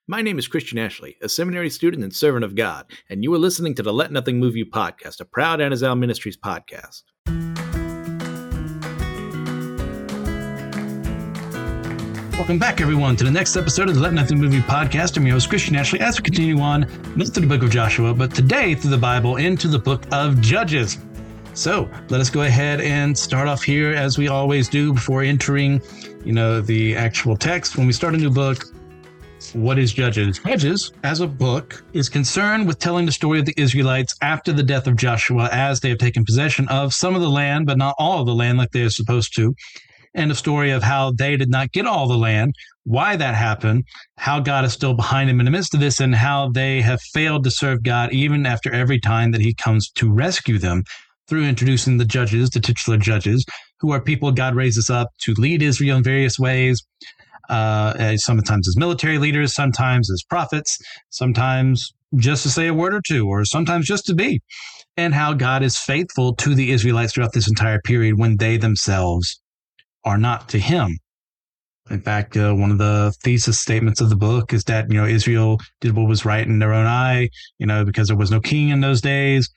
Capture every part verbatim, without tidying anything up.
My name is Christian Ashley, a seminary student and servant of God, and you are listening to the Let Nothing Move You podcast, a proud Anazal Ministries podcast. Welcome back, everyone, to the next episode of the Let Nothing Move You podcast. I'm your host, Christian Ashley, as we continue on, not through the book of Joshua, but today through the Bible into the book of Judges. So let us go ahead and start off here, as we always do, before entering, you know, the actual text. When we start a new book, what is Judges? Judges, as a book, is concerned with telling the story of the Israelites after the death of Joshua, as they have taken possession of some of the land, but not all of the land like they are supposed to. And the story of how they did not get all the land, why that happened, how God is still behind them in the midst of this, and how they have failed to serve God even after every time that he comes to rescue them through introducing the judges, the titular judges, who are people God raises up to lead Israel in various ways, uh, sometimes as military leaders, sometimes as prophets, sometimes just to say a word or two, or sometimes just to be, and how God is faithful to the Israelites throughout this entire period when they themselves are not to him. In fact, uh, one of the thesis statements of the book is that, you know, Israel did what was right in their own eye, you know, because there was no king in those days.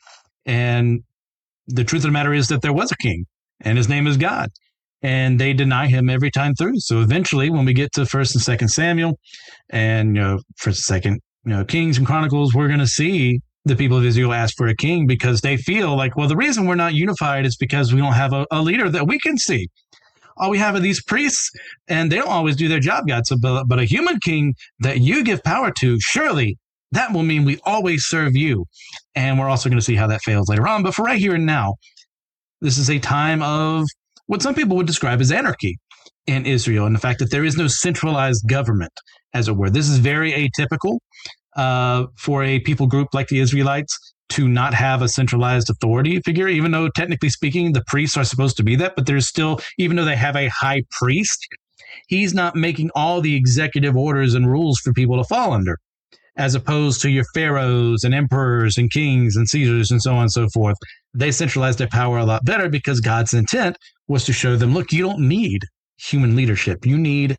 And the truth of the matter is that there was a king, and his name is God, and they deny him every time through. So eventually, when we get to First and Second Samuel, and, you know, First and Second, you know, Kings and Chronicles, we're going to see the people of Israel ask for a king because they feel like, well, the reason we're not unified is because we don't have a, a leader that we can see. All we have are these priests, and they don't always do their job, God. So, but, but a human king that you give power to, surely that will mean we always serve you. And we're also going to see how that fails later on. But for right here and now, this is a time of what some people would describe as anarchy in Israel, and the fact that there is no centralized government, as it were. This is very atypical uh, for a people group like the Israelites to not have a centralized authority figure, even though technically speaking, the priests are supposed to be that. But there's still, even though they have a high priest, he's not making all the executive orders and rules for people to fall under, as opposed to your pharaohs and emperors and kings and Caesars and so on and so forth. They centralized their power a lot better because God's intent was to show them, look, you don't need human leadership. You need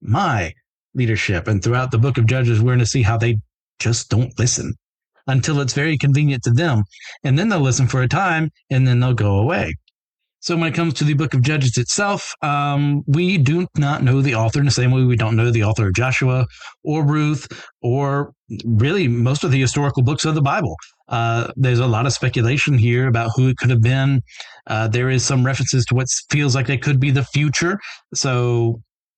my leadership. And throughout the book of Judges, we're going to see how they just don't listen until it's very convenient to them. And then they'll listen for a time, and then they'll go away. So when it comes to the book of Judges itself, um, we do not know the author in the same way we don't know the author of Joshua or Ruth or really most of the historical books of the Bible. Uh, there's a lot of speculation here about who it could have been. Uh, there is some references to what feels like it could be the future. So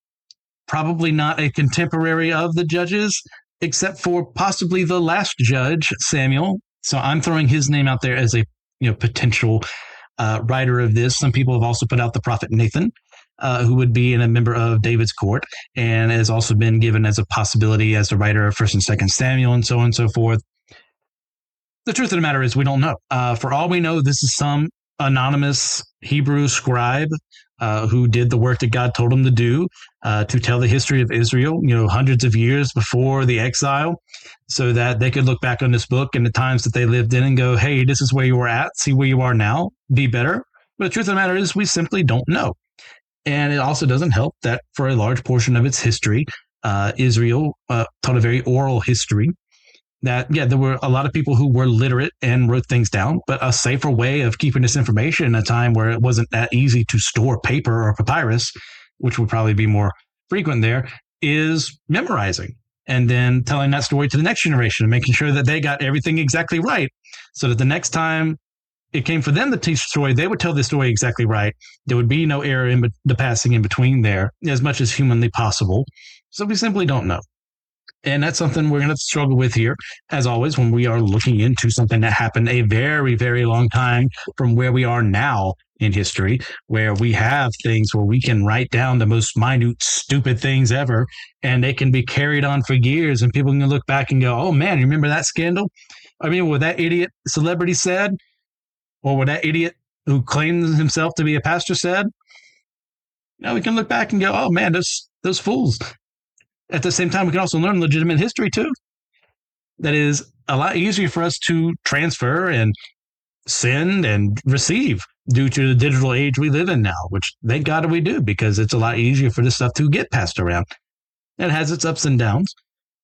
probably not a contemporary of the judges, except for possibly the last judge, Samuel. So I'm throwing his name out there as a you know potential Uh, writer of this. Some people have also put out the prophet Nathan, uh, who would be a member of David's court, and has also been given as a possibility as the writer of First and Second Samuel, and so on and so forth. The truth of the matter is we don't know. Uh, for all we know, this is some anonymous Hebrew scribe uh, who did the work that God told him to do uh, to tell the history of Israel, you know, hundreds of years before the exile, so that they could look back on this book and the times that they lived in and go, hey, this is where you were at, see where you are now, be better. But the truth of the matter is we simply don't know. And it also doesn't help that for a large portion of its history, uh, Israel uh, taught a very oral history. That, yeah, there were a lot of people who were literate and wrote things down, but a safer way of keeping this information in a time where it wasn't that easy to store paper or papyrus, which would probably be more frequent there, is memorizing and then telling that story to the next generation and making sure that they got everything exactly right, so that the next time it came for them to teach the story, they would tell the story exactly right. There would be no error in the passing in between there, as much as humanly possible. So we simply don't know. And that's something we're going to struggle with here, as always, when we are looking into something that happened a very, very long time from where we are now in history, where we have things where we can write down the most minute, stupid things ever, and they can be carried on for years, and people can look back and go, oh, man, you remember that scandal? I mean, what that idiot celebrity said, or what that idiot who claims himself to be a pastor said? You know, we can look back and go, oh, man, those those fools. At the same time, we can also learn legitimate history, too. That is a lot easier for us to transfer and send and receive due to the digital age we live in now, which thank God we do, because it's a lot easier for this stuff to get passed around. It has its ups and downs.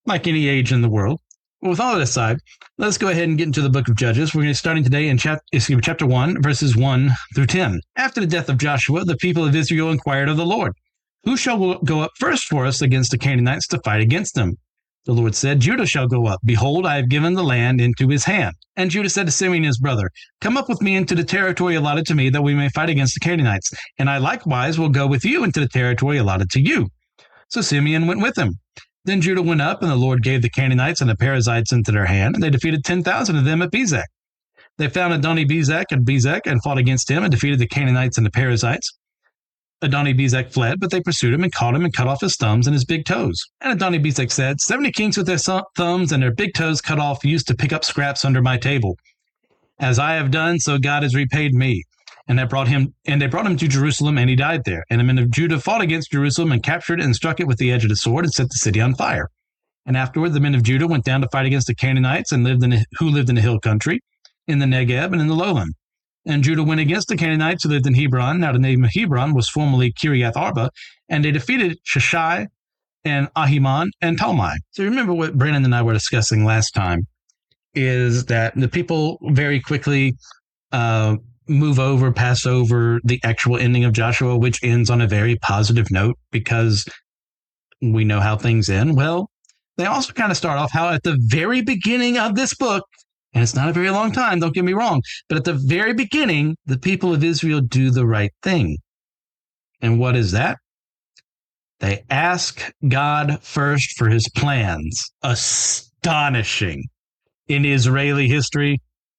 like any age in the world. With all that aside, let's go ahead and get into the book of Judges. We're going to be starting today in chap- excuse me, chapter one, verses one through ten. After the death of Joshua, the people of Israel inquired of the Lord, "Who shall go up first for us against the Canaanites to fight against them?" The Lord said, "Judah shall go up. Behold, I have given the land into his hand." And Judah said to Simeon his brother, "Come up with me into the territory allotted to me, that we may fight against the Canaanites. And I likewise will go with you into the territory allotted to you." So Simeon went with him. Then Judah went up, and the Lord gave the Canaanites and the Perizzites into their hand, and they defeated ten thousand of them at Bezek. They found Adoni-Bezek at Bezek and fought against him and defeated the Canaanites and the Perizzites. Adoni-Bezek fled, but they pursued him and caught him and cut off his thumbs and his big toes. And Adoni-Bezek said, "Seventy kings with their thumbs and their big toes cut off used to pick up scraps under my table. As I have done, so God has repaid me." And they brought him, and they brought him to Jerusalem, and he died there. And the men of Judah fought against Jerusalem and captured it and struck it with the edge of the sword and set the city on fire. And afterward, the men of Judah went down to fight against the Canaanites and lived in the, who lived in the hill country, in the Negeb and in the lowland. And Judah went against the Canaanites who lived in Hebron. Now the name of Hebron was formerly Kiriath Arba, and they defeated Sheshai and Ahiman and Talmai. So remember what Brandon and I were discussing last time, is that the people very quickly uh, move over, pass over the actual ending of Joshua, which ends on a very positive note because we know how things end. Well, they also kind of start off how at the very beginning of this book, and it's not a very long time, don't get me wrong, but at the very beginning, the people of Israel do the right thing. And what is that? They ask God first for his plans. Astonishing in Israeli history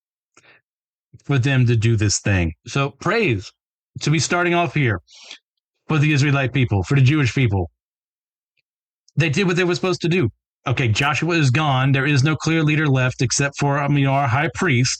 for them to do this thing. So praise to be starting off here for the Israelite people, for the Jewish people. They did what they were supposed to do. Okay, Joshua is gone. There is no clear leader left except for I mean, our high priest.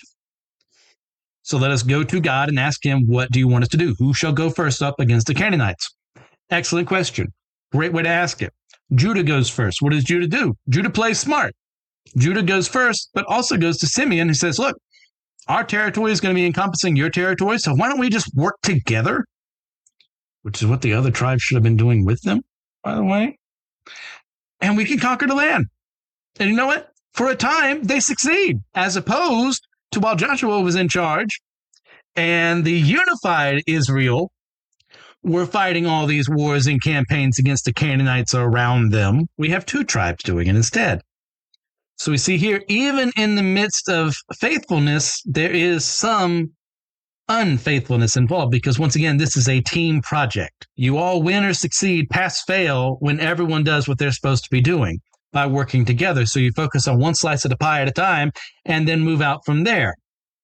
So let us go to God and ask him, what do you want us to do? Who shall go first up against the Canaanites? Excellent question. Great way to ask it. Judah goes first. What does Judah do? Judah plays smart. Judah goes first, but also goes to Simeon who says, look, our territory is going to be encompassing your territory, so why don't we just work together? Which is what the other tribes should have been doing with them, by the way. And we can conquer the land. And you know what? For a time, they succeed, as opposed to while Joshua was in charge and the unified Israel were fighting all these wars and campaigns against the Canaanites around them. We have two tribes doing it instead. So we see here, even in the midst of faithfulness, there is some unfaithfulness involved because, once again, this is a team project. You all win or succeed, pass, fail, when everyone does what they're supposed to be doing by working together. So you focus on one slice of the pie at a time and then move out from there.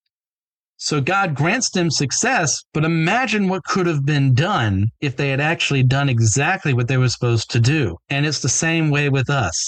So God grants them success, but imagine what could have been done if they had actually done exactly what they were supposed to do. And it's the same way with us.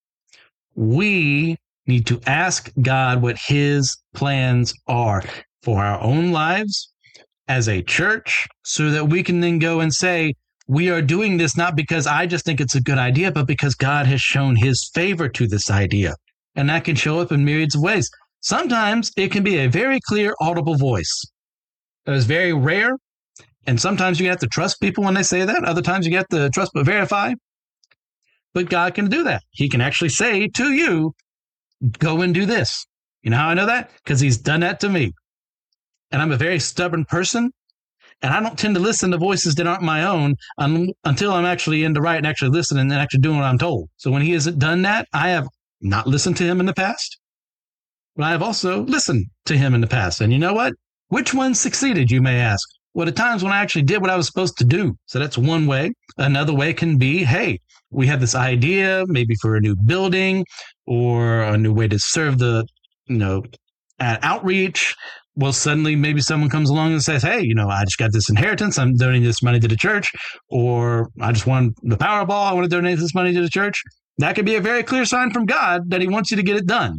We need to ask God what his plans are for our own lives as a church so that we can then go and say, we are doing this not because I just think it's a good idea, but because God has shown his favor to this idea. And that can show up in myriads of ways. Sometimes it can be a very clear, audible voice. That is very rare. And sometimes you have to trust people when they say that. Other times you have to trust but verify. But God can do that. He can actually say to you, go and do this. You know how I know that? Because he's done that to me. And I'm a very stubborn person. And I don't tend to listen to voices that aren't my own un- until I'm actually in the right and actually listening and actually doing what I'm told. So when he hasn't done that, I have not listened to him in the past. But I have also listened to him in the past. And you know what? Which one succeeded, you may ask? Well, the times when I actually did what I was supposed to do. So that's one way. Another way can be, hey, we have this idea, maybe for a new building or a new way to serve the, you know, at outreach. Well, suddenly maybe someone comes along and says, hey, you know, I just got this inheritance. I'm donating this money to the church. Or I just won the Powerball. I want to donate this money to the church. That could be a very clear sign from God that he wants you to get it done.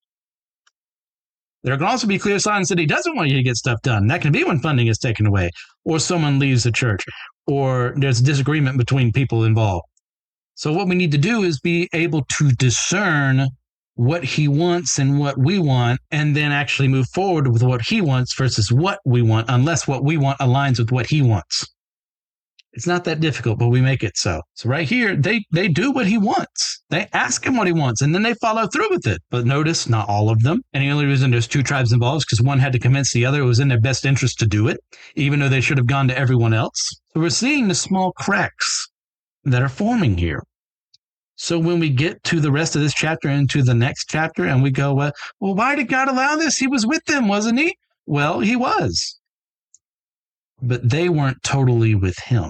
There can also be clear signs that he doesn't want you to get stuff done. That can be when funding is taken away, or someone leaves the church, or there's a disagreement between people involved. So what we need to do is be able to discern what he wants and what we want, and then actually move forward with what he wants versus what we want, unless what we want aligns with what he wants. It's not that difficult, but we make it so. So right here, they, they do what he wants. They ask him what he wants, and then they follow through with it. But notice, not all of them. And the only reason there's two tribes involved is because one had to convince the other it was in their best interest to do it, even though they should have gone to everyone else. So we're seeing the small cracks that are forming here. So when we get to the rest of this chapter into the next chapter and we go, well, well, why did God allow this? He was with them, wasn't he? Well, he was. But they weren't totally with him.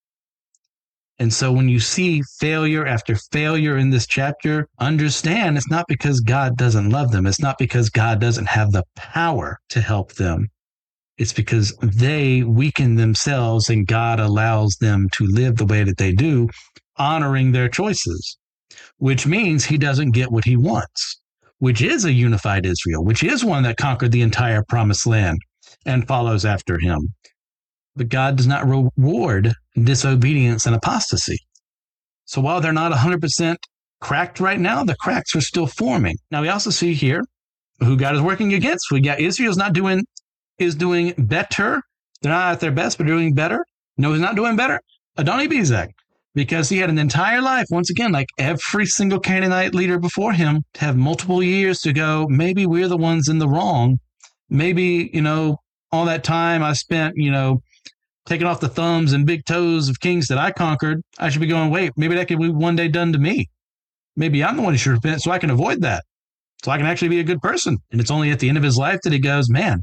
And so when you see failure after failure in this chapter, understand it's not because God doesn't love them. It's not because God doesn't have the power to help them. It's because they weaken themselves and God allows them to live the way that they do, honoring their choices, which means he doesn't get what he wants, which is a unified Israel, which is one that conquered the entire promised land and follows after him. But God does not reward disobedience and apostasy. So while they're not one hundred percent cracked right now, the cracks are still forming. Now we also see here who God is working against. We got Israel's not doing, is doing better. They're not at their best, but doing better. No, he's not doing better. Adoni-Bezek, because he had an entire life, once again, like every single Canaanite leader before him, to have multiple years to go, maybe we're the ones in the wrong. Maybe, you know, all that time I spent, you know, taking off the thumbs and big toes of kings that I conquered, I should be going, wait, maybe that could be one day done to me. Maybe I'm the one who should repent so I can avoid that, so I can actually be a good person. And it's only at the end of his life that he goes, man,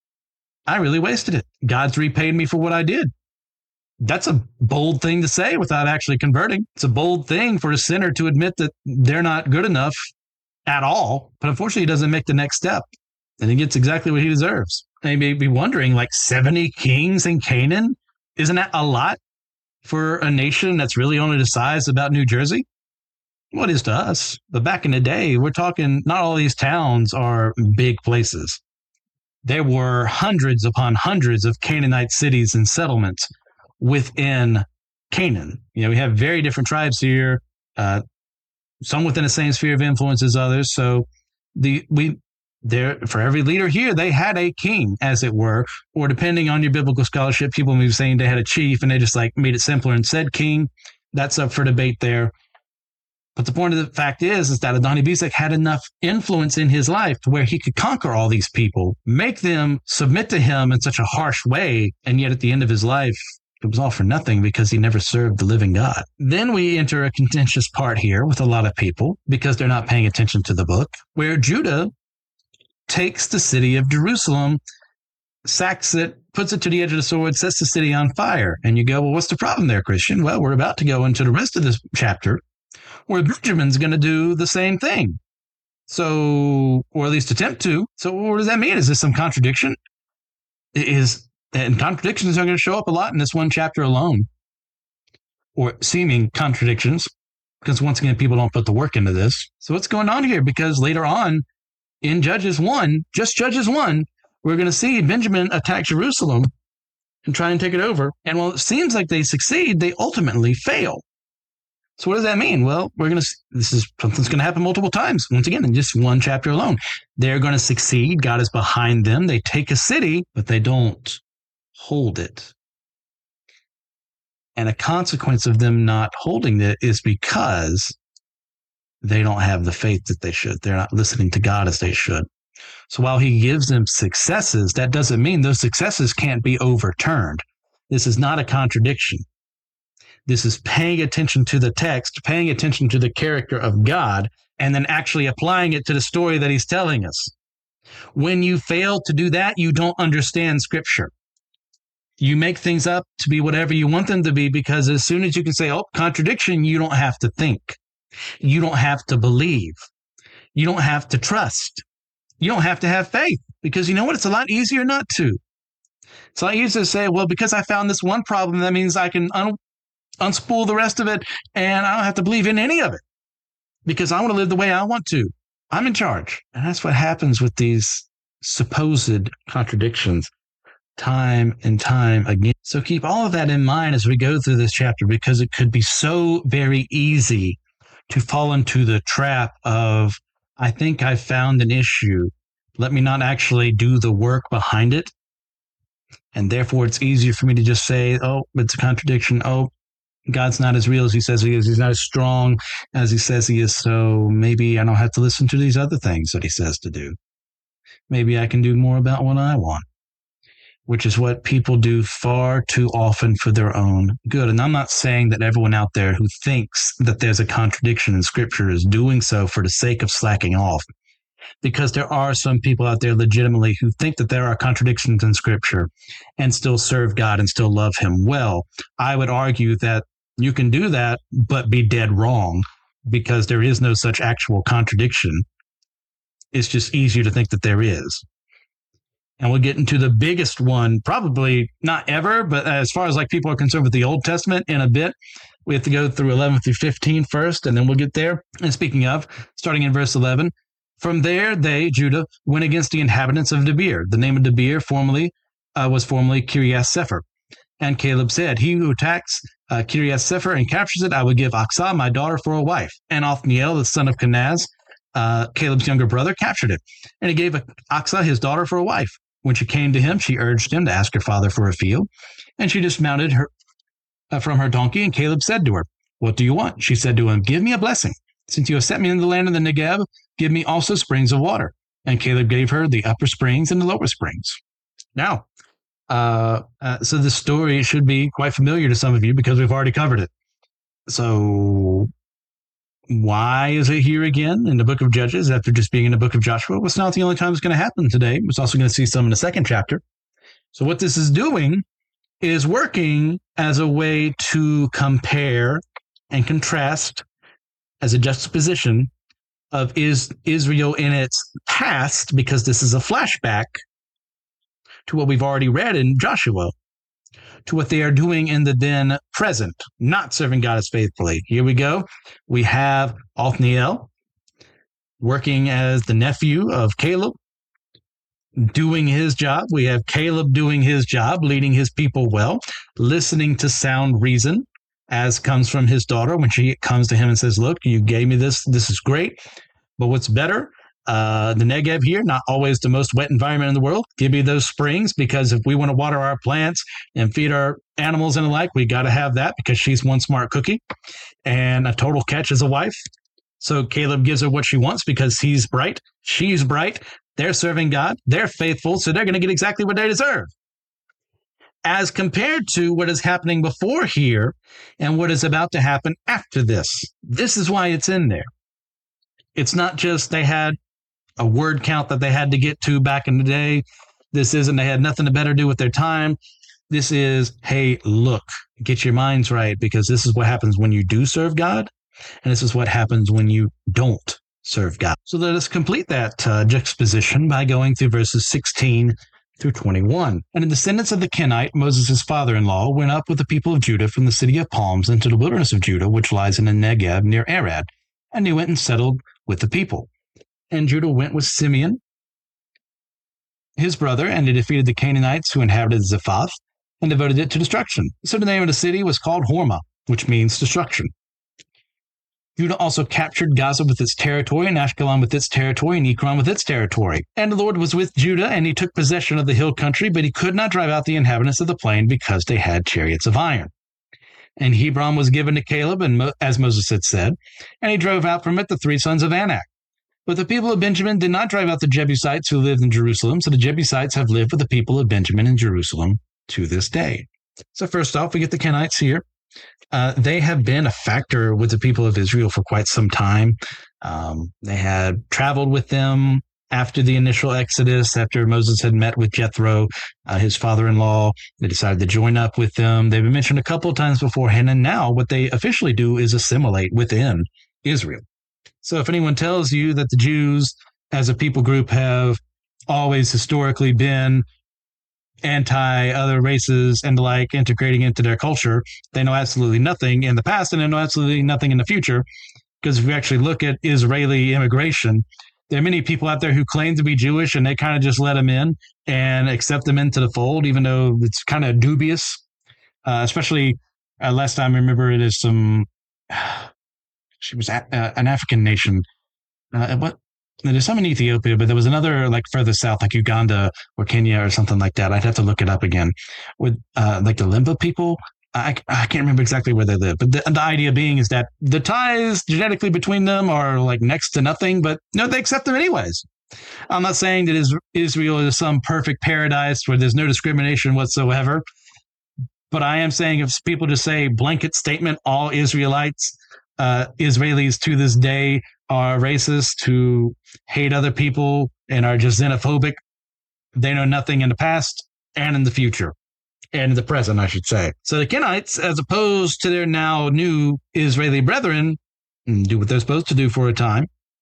I really wasted it. God's repaid me for what I did. That's a bold thing to say without actually converting. It's a bold thing for a sinner to admit that they're not good enough at all. But unfortunately, he doesn't make the next step. And he gets exactly what he deserves. And you may be wondering, like seventy kings in Canaan, isn't that a lot for a nation that's really only the size of about New Jersey? Well, it is to us. But back in the day, we're talking, not all these towns are big places. There were hundreds upon hundreds of Canaanite cities and settlements within Canaan. You know, we have very different tribes here, uh, some within the same sphere of influence as others. So the we there for every leader here, they had a king, as it were, or depending on your biblical scholarship, people may be saying they had a chief and they just like made it simpler and said king. That's up for debate there. But the point of the fact is, is that Adoni-Bezek had enough influence in his life to where he could conquer all these people, make them submit to him in such a harsh way, and yet at the end of his life, it was all for nothing because he never served the living God. Then we enter a contentious part here with a lot of people because they're not paying attention to the book, where Judah takes the city of Jerusalem, sacks it, puts it to the edge of the sword, sets the city on fire. And you go, well, what's the problem there, Christian? Well, we're about to go into the rest of this chapter where Benjamin's going to do the same thing. So, or at least attempt to. So what does that mean? Is this some contradiction? Is And contradictions are going to show up a lot in this one chapter alone, or seeming contradictions, because once again, people don't put the work into this. So what's going on here? Because later on in Judges one, just Judges one, we're going to see Benjamin attack Jerusalem and try and take it over. And while it seems like they succeed, they ultimately fail. So what does that mean? Well, we're going to, this is something's going to happen multiple times. Once again, in just one chapter alone, they're going to succeed. God is behind them. They take a city, but they don't hold it. And a consequence of them not holding it is because they don't have the faith that they should. They're not listening to God as they should. So while he gives them successes, that doesn't mean those successes can't be overturned. This is not a contradiction. This is paying attention to the text, paying attention to the character of God, and then actually applying it to the story that he's telling us. When you fail to do that, you don't understand Scripture. You make things up to be whatever you want them to be, because as soon as you can say, oh, contradiction, you don't have to think. You don't have to believe. You don't have to trust. You don't have to have faith, because you know what? It's a lot easier not to. It's a lot easier to say, well, because I found this one problem, that means I can un- unspool the rest of it, and I don't have to believe in any of it, because I want to live the way I want to. I'm in charge. And that's what happens with these supposed contradictions. Time and time again. So keep all of that in mind as we go through this chapter, because it could be so very easy to fall into the trap of, I think I found an issue. Let me not actually do the work behind it. And therefore, it's easier for me to just say, oh, it's a contradiction. Oh, God's not as real as he says he is. He's not as strong as he says he is. So maybe I don't have to listen to these other things that he says to do. Maybe I can do more about what I want, which is what people do far too often for their own good. And I'm not saying that everyone out there who thinks that there's a contradiction in Scripture is doing so for the sake of slacking off, because there are some people out there legitimately who think that there are contradictions in Scripture and still serve God and still love him well. I would argue that you can do that, but be dead wrong, because there is no such actual contradiction. It's just easier to think that there is. And we'll get into the biggest one, probably not ever, but as far as like people are concerned with the Old Testament in a bit, we have to go through eleven through fifteen first, and then we'll get there. And speaking of, starting in verse eleven, from there they, Judah, went against the inhabitants of Debir. The name of Debir formerly uh, was formerly Kiriath Sepher. And Caleb said, he who attacks uh, Kiriath Sepher and captures it, I will give Aksah, my daughter, for a wife. And Othniel, the son of Kenaz, uh, Caleb's younger brother, captured it. And he gave Aksah his daughter for a wife. When she came to him, she urged him to ask her father for a field. And she dismounted her uh, from her donkey, and Caleb said to her, what do you want? She said to him, give me a blessing. Since you have sent me in the land of the Negeb, give me also springs of water. And Caleb gave her the upper springs and the lower springs. Now, uh, uh, so this story should be quite familiar to some of you because we've already covered it. So why is it here again in the book of Judges after just being in the book of Joshua? Well, it's not the only time it's going to happen today. It's also going to see some in the second chapter. So what this is doing is working as a way to compare and contrast as a juxtaposition of is Israel in its past, because this is a flashback to what we've already read in Joshua, to what they are doing in the then present, not serving God as faithfully. Here we go. We have Othniel working as the nephew of Caleb, doing his job. We have Caleb doing his job, leading his people well, listening to sound reason, as comes from his daughter when she comes to him and says, look, you gave me this. This is great. But what's better? Uh, the Negev here, not always the most wet environment in the world. Give me those springs, because if we want to water our plants and feed our animals and the like, we got to have that, because she's one smart cookie and a total catch as a wife. So Caleb gives her what she wants because he's bright. She's bright. They're serving God. They're faithful. So they're going to get exactly what they deserve. As compared to what is happening before here and what is about to happen after this. This is why it's in there. It's not just they had a word count that they had to get to back in the day. This isn't they had nothing to better do with their time. This is, hey, look, get your minds right, because this is what happens when you do serve God, and this is what happens when you don't serve God. So let us complete that uh, juxtaposition by going through verses sixteen through twenty-one. And the descendants of the Kenite, Moses' father-in-law, went up with the people of Judah from the city of palms into the wilderness of Judah, which lies in the Negeb near Arad. And they went and settled with the people. And Judah went with Simeon, his brother, and they defeated the Canaanites who inhabited Zephath and devoted it to destruction. So the name of the city was called Hormah, which means destruction. Judah also captured Gaza with its territory, and Ashkelon with its territory, and Ekron with its territory. And the Lord was with Judah, and he took possession of the hill country, but he could not drive out the inhabitants of the plain because they had chariots of iron. And Hebron was given to Caleb, and Mo- as Moses had said, and he drove out from it the three sons of Anak. But the people of Benjamin did not drive out the Jebusites who lived in Jerusalem, so the Jebusites have lived with the people of Benjamin in Jerusalem to this day. So first off, we get the Kenites here. Uh, they have been a factor with the people of Israel for quite some time. Um, they had traveled with them after the initial Exodus, after Moses had met with Jethro, uh, his father-in-law. They decided to join up with them. They've been mentioned a couple of times beforehand, and now what they officially do is assimilate within Israel. So if anyone tells you that the Jews as a people group have always historically been anti other races and the like integrating into their culture, they know absolutely nothing in the past and they know absolutely nothing in the future. Because if you actually look at Israeli immigration, there are many people out there who claim to be Jewish and they kind of just let them in and accept them into the fold, even though it's kind of dubious. Uh, especially uh, last time I remember it is some, uh, she was a, uh, an African nation. Uh, what there's some in Ethiopia, but there was another like further south, like Uganda or Kenya or something like that. I'd have to look it up again. With uh, like the Limba people, I, I can't remember exactly where they live, but the, the idea being is that the ties genetically between them are like next to nothing, but no, they accept them anyways. I'm not saying that Israel is some perfect paradise where there's no discrimination whatsoever, but I am saying if people just say blanket statement, all Israelites, uh, Israelis to this day are racist, who hate other people and are just xenophobic. They know nothing in the past and in the future, and in the present, I should say. So the Kenites, as opposed to their now new Israeli brethren, do what they're supposed to do for a time.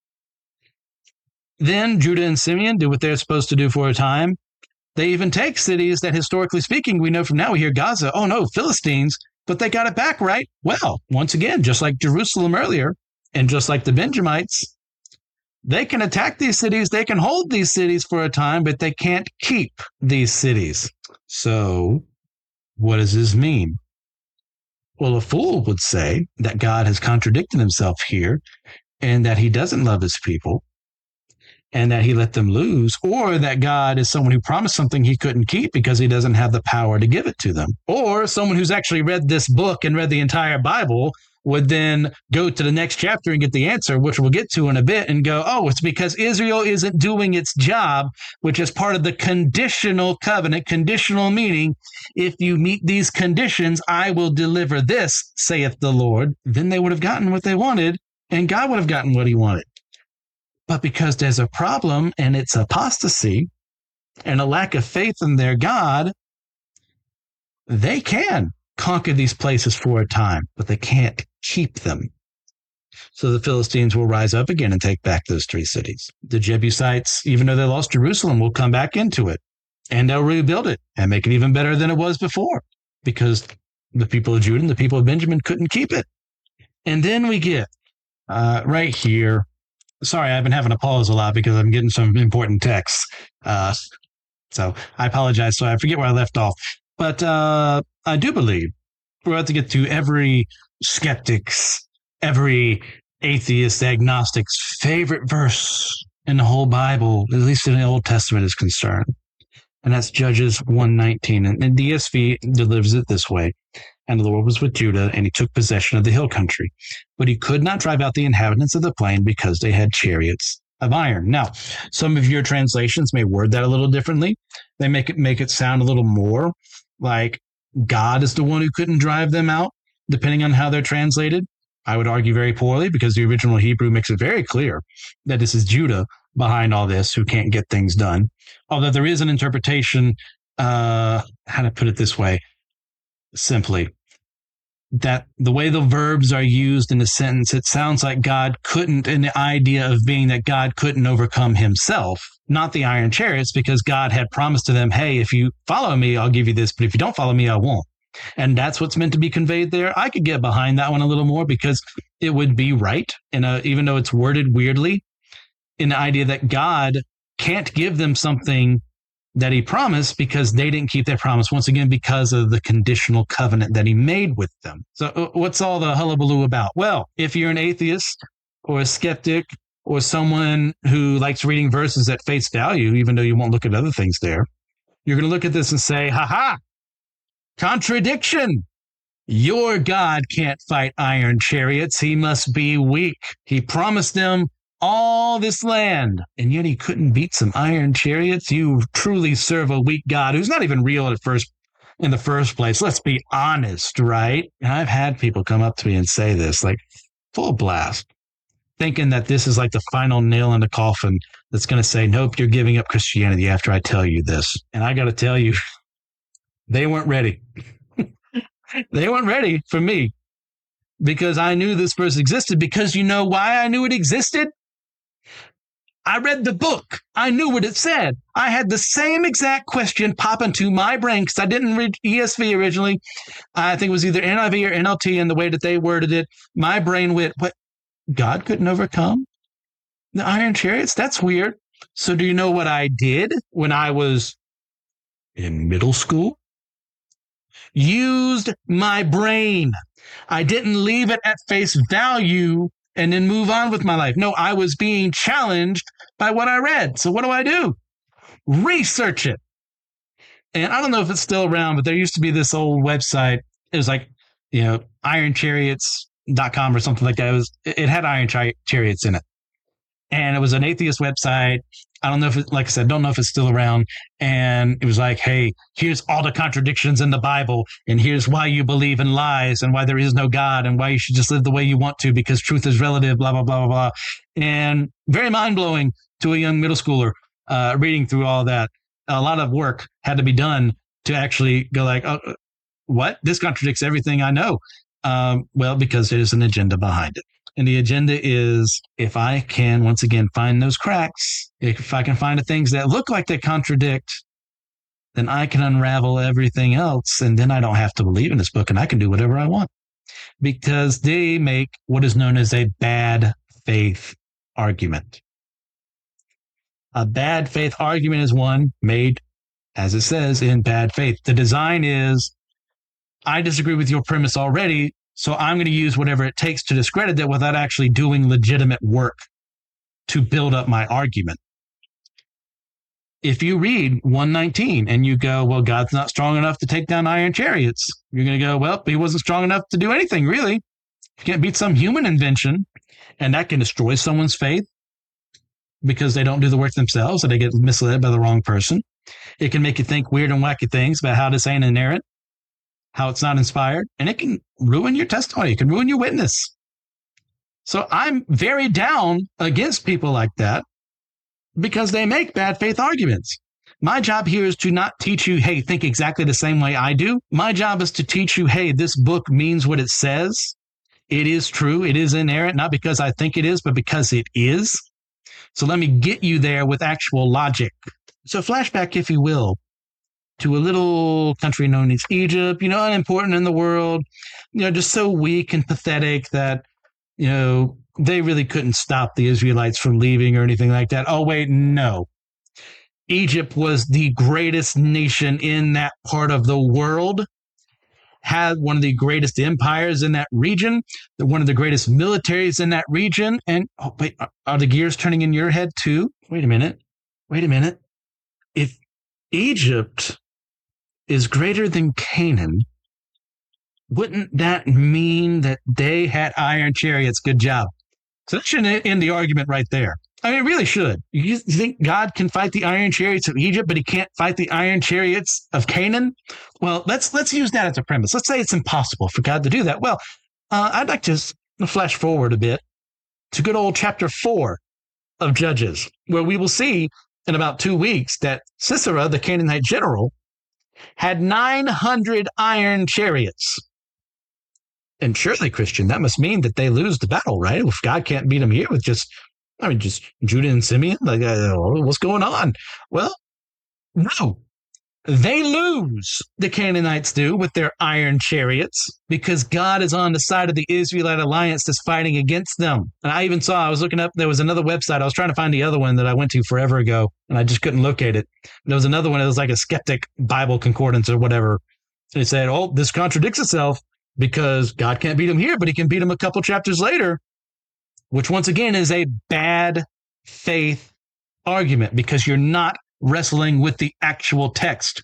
Then Judah and Simeon do what they're supposed to do for a time. They even take cities that, historically speaking, we know from now, we hear Gaza, oh no, Philistines, but they got it back, right? Well, once again, just like Jerusalem earlier, and just like the Benjamites, they can attack these cities, they can hold these cities for a time, but they can't keep these cities. So what does this mean? Well, a fool would say that God has contradicted himself here and that he doesn't love his people and that he let them lose, or that God is someone who promised something he couldn't keep because he doesn't have the power to give it to them. Or someone who's actually read this book and read the entire Bible would then go to the next chapter and get the answer, which we'll get to in a bit, and go, oh, it's because Israel isn't doing its job, which is part of the conditional covenant. Conditional meaning, if you meet these conditions, I will deliver this, saith the Lord. Then they would have gotten what they wanted, and God would have gotten what he wanted. But because there's a problem, and it's apostasy and a lack of faith in their God, they can conquer these places for a time, but they can't keep them. So the Philistines will rise up again and take back those three cities. The Jebusites, even though they lost Jerusalem, will come back into it, and they'll rebuild it and make it even better than it was before, because the people of Judah and the people of Benjamin couldn't keep it. And then we get uh, right here. Sorry, I've been having to pause a lot because I'm getting some important texts. Uh, so I apologize. So I forget where I left off. But uh, I do believe we're about to get to every skeptic's, every atheist, agnostic's favorite verse in the whole Bible, at least in the Old Testament, is concerned. And that's Judges one nineteen. And, and D S V delivers it this way. And the Lord was with Judah, and he took possession of the hill country. But he could not drive out the inhabitants of the plain because they had chariots of iron. Now, some of your translations may word that a little differently. They make it make it sound a little more like God is the one who couldn't drive them out, depending on how they're translated. I would argue very poorly, because the original Hebrew makes it very clear that this is Judah behind all this, who can't get things done. Although there is an interpretation, uh, how to put it this way, simply, that the way the verbs are used in the sentence, it sounds like God couldn't, in the idea of being that God couldn't overcome himself, not the iron chariots, because God had promised to them, hey, if you follow me, I'll give you this, but if you don't follow me, I won't. And that's what's meant to be conveyed there. I could get behind that one a little more, because it would be right, in a, even though it's worded weirdly, in the idea that God can't give them something that he promised because they didn't keep their promise, once again, because of the conditional covenant that he made with them. So what's all the hullabaloo about? Well, if you're an atheist or a skeptic or someone who likes reading verses at face value, even though you won't look at other things there, you're going to look at this and say, ha ha, contradiction. Your God can't fight iron chariots. He must be weak. He promised them all this land, and yet he couldn't beat some iron chariots. You truly serve a weak God who's not even real at first in the first place. Let's be honest, right? And I've had people come up to me and say this, like full blast, thinking that this is like the final nail in the coffin that's going to say, nope, you're giving up Christianity after I tell you this. And I got to tell you, they weren't ready. They weren't ready for me, because I knew this verse existed. Because you know why I knew it existed? I read the book. I knew what it said. I had the same exact question pop into my brain, because I didn't read E S V originally. I think it was either N I V or N L T, and the way that they worded it, my brain went, what? God couldn't overcome the iron chariots? That's weird. So do you know what I did when I was in middle school? Used my brain. I didn't leave it at face value and then move on with my life. No, I was being challenged by what I read. So what do I do? Research it. And I don't know if it's still around, but there used to be this old website. It was like, you know, iron chariots dot com or something like that. It was, it had Iron Chariots in it. And it was an atheist website. I don't know if it, like I said, don't know if it's still around. And it was like, hey, here's all the contradictions in the Bible. And here's why you believe in lies and why there is no God and why you should just live the way you want to because truth is relative, blah, blah, blah, blah, blah. And very mind-blowing to a young middle schooler uh, reading through all that. A lot of work had to be done to actually go like, oh, what? This contradicts everything I know. Um, well, because there's an agenda behind it. And the agenda is if I can, once again, find those cracks, if I can find the things that look like they contradict, then I can unravel everything else. And then I don't have to believe in this book and I can do whatever I want because they make what is known as a bad faith argument. A bad faith argument is one made, as it says, in bad faith. The design is, I disagree with your premise already, so I'm going to use whatever it takes to discredit it without actually doing legitimate work to build up my argument. If you read one nineteen and you go, well, God's not strong enough to take down iron chariots, you're going to go, well, he wasn't strong enough to do anything, really. You can't beat some human invention, and that can destroy someone's faith because they don't do the work themselves or they get misled by the wrong person. It can make you think weird and wacky things about how this ain't inerrant, how it's not inspired, and it can ruin your testimony. It can ruin your witness. So I'm very down against people like that because they make bad faith arguments. My job here is to not teach you, hey, think exactly the same way I do. My job is to teach you, hey, this book means what it says. It is true. It is inerrant, not because I think it is, but because it is. So let me get you there with actual logic. So flashback, if you will, to a little country known as Egypt, you know, unimportant in the world, you know, just so weak and pathetic that, you know, they really couldn't stop the Israelites from leaving or anything like that. Oh, wait, no. Egypt was the greatest nation in that part of the world, had one of the greatest empires in that region, one of the greatest militaries in that region. And, oh, wait, are the gears turning in your head too? Wait a minute. Wait a minute. If Egypt is greater than Canaan, wouldn't that mean that they had iron chariots? Good job. So that should end the argument right there. I mean, it really should. You think God can fight the iron chariots of Egypt, but he can't fight the iron chariots of Canaan? Well, let's let's use that as a premise. Let's say it's impossible for God to do that. Well, uh, I'd like to flash forward a bit to good old chapter four of Judges, where we will see in about two weeks that Sisera, the Canaanite general, had nine hundred iron chariots. And surely, Christian, that must mean that they lose the battle, right? If God can't beat them here with just, I mean, just Judah and Simeon, like, uh, what's going on? Well, no. They lose, the Canaanites do, with their iron chariots, because God is on the side of the Israelite alliance that's fighting against them. And I even saw, I was looking up, there was another website. I was trying to find the other one that I went to forever ago, and I just couldn't locate it. There was another one that was like a skeptic Bible concordance or whatever. And it said, oh, this contradicts itself because God can't beat him here, but he can beat him a couple chapters later, which once again is a bad faith argument because you're not wrestling with the actual text.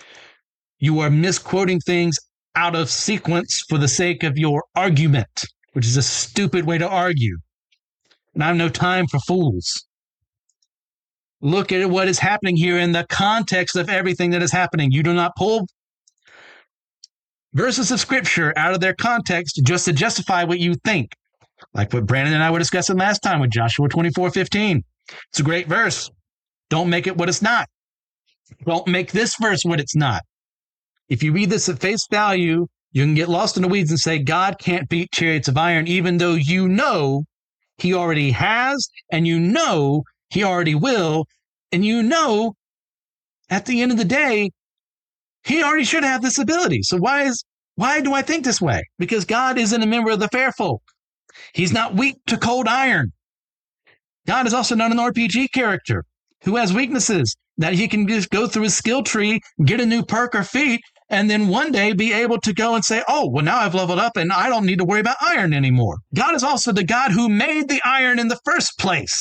You are misquoting things out of sequence for the sake of your argument, which is a stupid way to argue. And I have no time for fools. Look at what is happening here in the context of everything that is happening. You do not pull verses of scripture out of their context just to justify what you think. Like what Brandon and I were discussing last time with Joshua twenty-four fifteen. It's a great verse. Don't make it what it's not. Don't make this verse what it's not. If you read this at face value, you can get lost in the weeds and say, God can't beat chariots of iron, even though you know he already has, and you know he already will, and you know at the end of the day, he already should have this ability. So why is why do I think this way? Because God isn't a member of the fair folk. He's not weak to cold iron. God is also not an R P G character who has weaknesses that he can just go through his skill tree, get a new perk or feat, and then one day be able to go and say, oh, well, now I've leveled up and I don't need to worry about iron anymore. God is also the God who made the iron in the first place.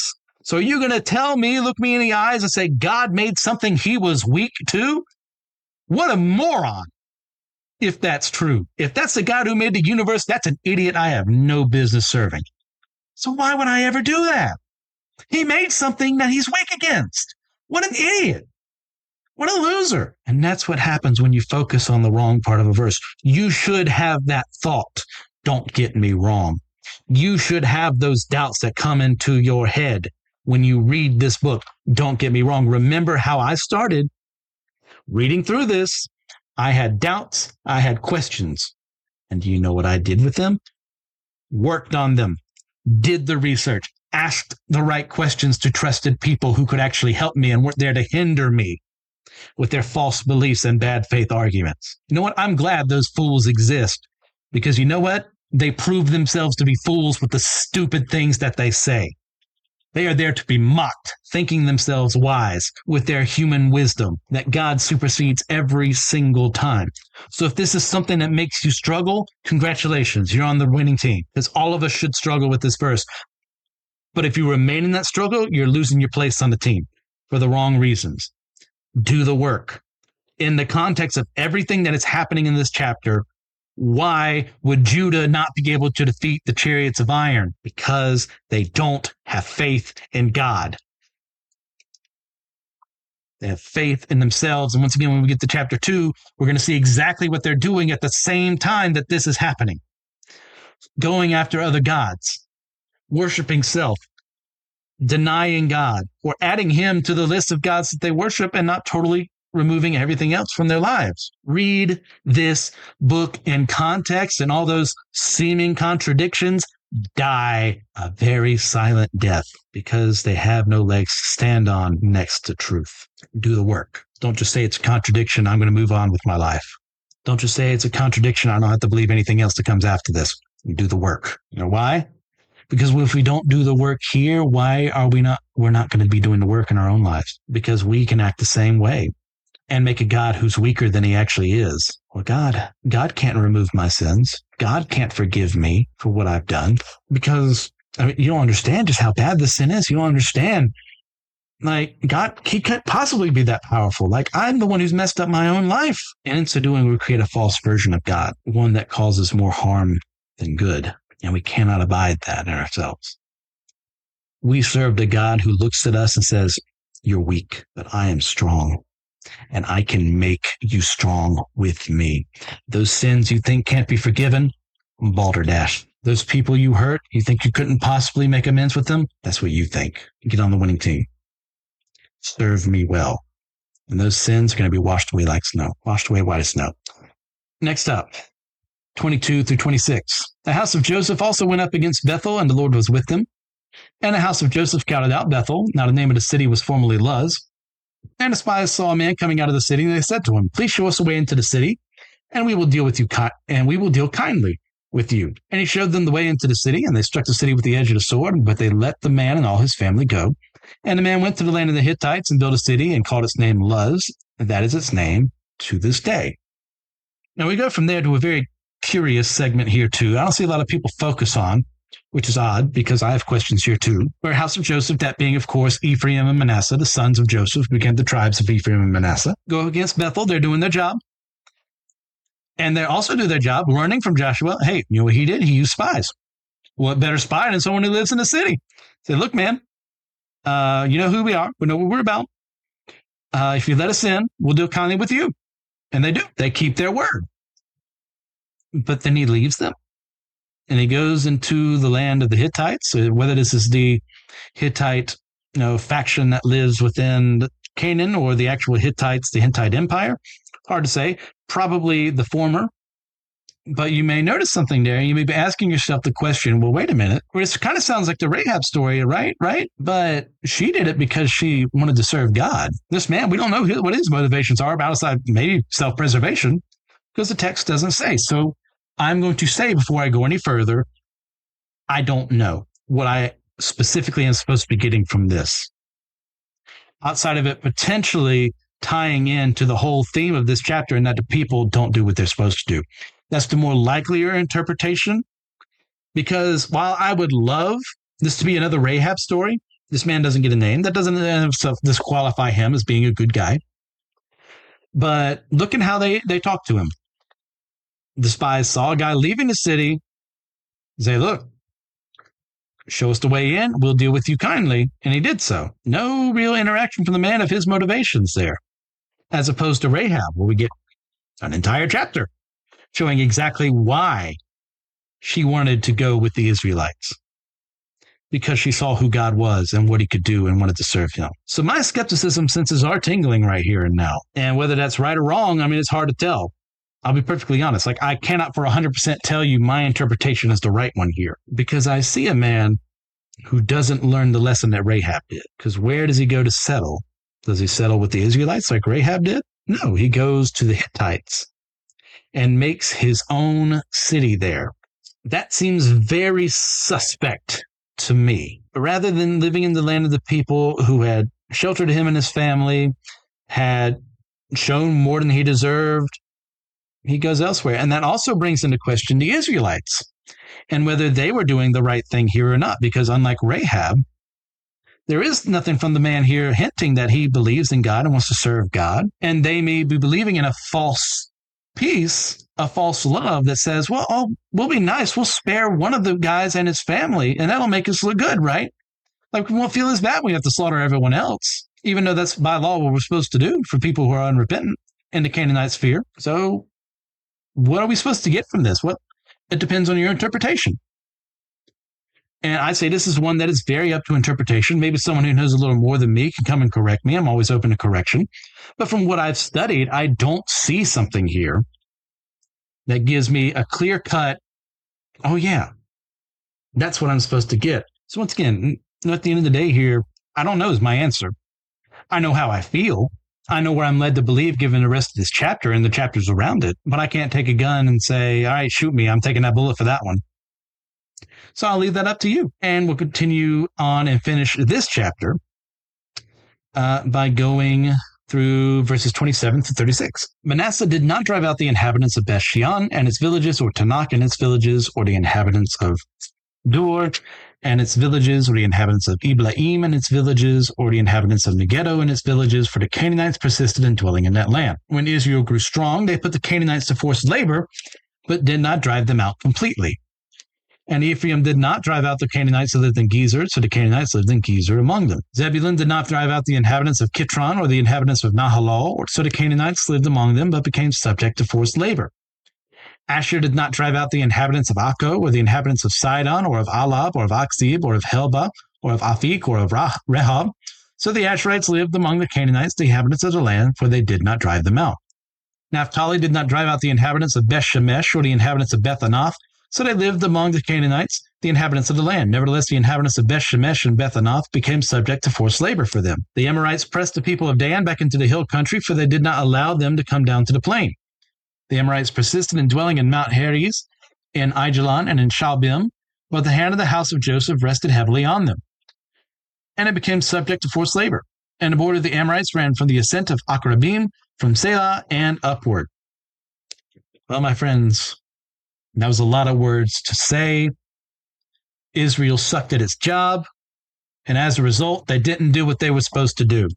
So are you going to tell me, look me in the eyes and say God made something he was weak to? What a moron. If that's true. If that's the God who made the universe, that's an idiot I have no business serving. So why would I ever do that? He made something that he's weak against. What an idiot. What a loser. And that's what happens when you focus on the wrong part of a verse. You should have that thought. Don't get me wrong. You should have those doubts that come into your head when you read this book. Don't get me wrong. Remember how I started reading through this. I had doubts. I had questions. And do you know what I did with them? Worked on them, did the research, asked the right questions to trusted people who could actually help me and weren't there to hinder me with their false beliefs and bad faith arguments. You know what? I'm glad those fools exist because you know what? They prove themselves to be fools with the stupid things that they say. They are there to be mocked, thinking themselves wise with their human wisdom that God supersedes every single time. So if this is something that makes you struggle, congratulations, you're on the winning team because all of us should struggle with this verse. But if you remain in that struggle, you're losing your place on the team for the wrong reasons. Do the work. In the context of everything that is happening in this chapter, why would Judah not be able to defeat the chariots of iron? Because they don't have faith in God. They have faith in themselves. And once again, when we get to chapter two, we're going to see exactly what they're doing at the same time that this is happening. Going after other gods, worshiping self, denying God, or adding him to the list of gods that they worship and not totally removing everything else from their lives. Read this book in context and all those seeming contradictions die a very silent death because they have no legs to stand on next to truth. Do the work. Don't just say it's a contradiction. I'm going to move on with my life. Don't just say it's a contradiction. I don't have to believe anything else that comes after this. Do the work. You know why? Because if we don't do the work here, why are we not, we're not going to be doing the work in our own lives? Because we can act the same way and make a God who's weaker than he actually is. Well, God, God can't remove my sins. God can't forgive me for what I've done because I mean, you don't understand just how bad the sin is. You don't understand. Like God, he can't possibly be that powerful. Like I'm the one who's messed up my own life. And in so doing, we create a false version of God, one that causes more harm than good. And we cannot abide that in ourselves. We serve a God who looks at us and says, you're weak, but I am strong. And I can make you strong with me. Those sins you think can't be forgiven, balderdash. Those people you hurt, you think you couldn't possibly make amends with them? That's what you think. Get on the winning team. Serve me well. And those sins are going to be washed away like snow. Washed away white as snow. Next up, twenty-two through twenty-six. The house of Joseph also went up against Bethel, and the Lord was with them. And the house of Joseph scouted out Bethel. Now the name of the city was formerly Luz. And the spies saw a man coming out of the city, and they said to him, please show us a way into the city, and we will deal with you, ki- and we will deal kindly with you. And he showed them the way into the city, and they struck the city with the edge of the sword, but they let the man and all his family go. And the man went to the land of the Hittites and built a city and called its name Luz, and that is its name to this day. Now we go from there to a very curious segment here too. I don't see a lot of people focus on, which is odd because I have questions here too. Where House of Joseph, that being, of course, Ephraim and Manasseh, the sons of Joseph, became the tribes of Ephraim and Manasseh, go against Bethel. They're doing their job. And they also do their job learning from Joshua. Hey, you know what he did? He used spies. What better spy than someone who lives in the city? Say, look, man, uh, you know who we are. We know what we're about. Uh, if you let us in, we'll deal kindly with you. And they do. They keep their word. But then he leaves them. And he goes into the land of the Hittites, whether this is the Hittite, you know, faction that lives within Canaan or the actual Hittites, the Hittite Empire. Hard to say. Probably the former. But you may notice something there. You may be asking yourself the question, well, wait a minute. This kind of sounds like the Rahab story, right? Right? But she did it because she wanted to serve God. This man, we don't know what his motivations are, outside maybe self-preservation, because the text doesn't say. So I'm going to say before I go any further, I don't know what I specifically am supposed to be getting from this. Outside of it potentially tying into the whole theme of this chapter and that the people don't do what they're supposed to do. That's the more likelier interpretation, because while I would love this to be another Rahab story, This man doesn't get a name. That doesn't in and of itself disqualify him as being a good guy. But look at how they, they talk to him. The spies saw a guy leaving the city. Say, look, show us the way in. We'll deal with you kindly. And he did so. No real interaction from the man of his motivations there. As opposed to Rahab, where we get an entire chapter showing exactly why she wanted to go with the Israelites. Because she saw who God was and what he could do and wanted to serve him. So my skepticism senses are tingling right here and now. And whether that's right or wrong, I mean, it's hard to tell. I'll be perfectly honest. Like, I cannot for one hundred percent tell you my interpretation is the right one here. Because I see a man who doesn't learn the lesson that Rahab did. Because where does he go to settle? Does he settle with the Israelites like Rahab did? No, he goes to the Hittites and makes his own city there. That seems very suspect to me. Rather than living in the land of the people who had sheltered him and his family, had shown more than he deserved, he goes elsewhere. And that also brings into question the Israelites and whether they were doing the right thing here or not. Because unlike Rahab, there is nothing from the man here hinting that he believes in God and wants to serve God. And they may be believing in a false peace, a false love that says, well, oh, we'll be nice. We'll spare one of the guys and his family, and that'll make us look good, right? Like, we won't feel as bad. We have to slaughter everyone else, even though that's by law what we're supposed to do for people who are unrepentant in the Canaanite sphere. So what are we supposed to get from this? What? It depends on your interpretation. And I say this is one that is very up to interpretation. Maybe someone who knows a little more than me can come and correct me. I'm always open to correction. But from what I've studied, I don't see something here that gives me a clear cut, oh yeah, that's what I'm supposed to get. So once again, at the end of the day here, I don't know is my answer. I know how I feel. I know where I'm led to believe given the rest of this chapter and the chapters around it. But I can't take a gun and say, all right, shoot me. I'm taking that bullet for that one. So I'll leave that up to you. And we'll continue on and finish this chapter uh, by going through verses twenty-seven to thirty-six. Manasseh did not drive out the inhabitants of Beth-shean and its villages, or Tanakh and its villages, or the inhabitants of Dor and its villages, or the inhabitants of Iblaim and its villages, or the inhabitants of Megiddo and its villages, for the Canaanites persisted in dwelling in that land. When Israel grew strong, they put the Canaanites to forced labor, but did not drive them out completely. And Ephraim did not drive out the Canaanites who lived in Gezer, so the Canaanites lived in Gezer among them. Zebulun did not drive out the inhabitants of Kitron or the inhabitants of Nahalal, so the Canaanites lived among them, but became subject to forced labor. Asher did not drive out the inhabitants of Akko, or the inhabitants of Sidon, or of Alab, or of Akzib, or of Helba, or of Afik, or of Rehob. So the Asherites lived among the Canaanites, the inhabitants of the land, for they did not drive them out. Naphtali did not drive out the inhabitants of Beth Shemesh, or the inhabitants of Beth Anath, so they lived among the Canaanites, the inhabitants of the land. Nevertheless, the inhabitants of Beth Shemesh and Beth Anath became subject to forced labor for them. The Amorites pressed the people of Dan back into the hill country, for they did not allow them to come down to the plain. The Amorites persisted in dwelling in Mount Heres, in Aijalon, and in Shalbim, but the hand of the house of Joseph rested heavily on them. And it became subject to forced labor. And the border of the Amorites ran from the ascent of Akrabim, from Selah, and upward. Well, my friends, that was a lot of words to say. Israel sucked at its job, and as a result, they didn't do what they were supposed to do,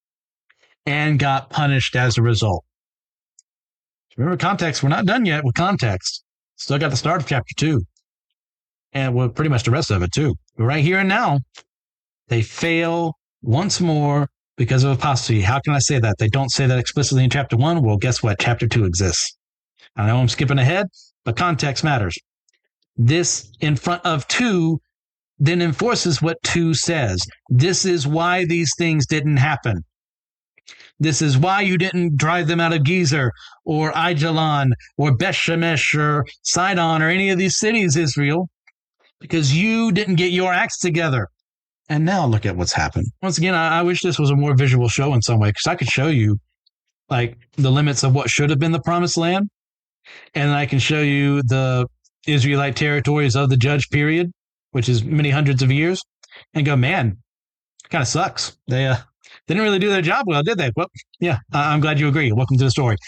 and got punished as a result. Remember, context, we're not done yet with context. Still got the start of chapter two, and well, pretty much the rest of it too. But right here and now, they fail once more because of apostasy. How can I say that? They don't say that explicitly in chapter one. Well, guess what? Chapter two exists. I know I'm skipping ahead, but context matters. This in front of two then enforces what two says. This is why these things didn't happen. This is why you didn't drive them out of Gezer or Aijalon or Beth Shemesh or Sidon or any of these cities, Israel, because you didn't get your acts together. And now look at what's happened. Once again, I, I wish this was a more visual show in some way, because I could show you like the limits of what should have been the promised land. And I can show you the Israelite territories of the judge period, which is many hundreds of years, and go, man, it kind of sucks. They uh, didn't really do their job well, did they? Well, yeah, I'm glad you agree. Welcome to the story.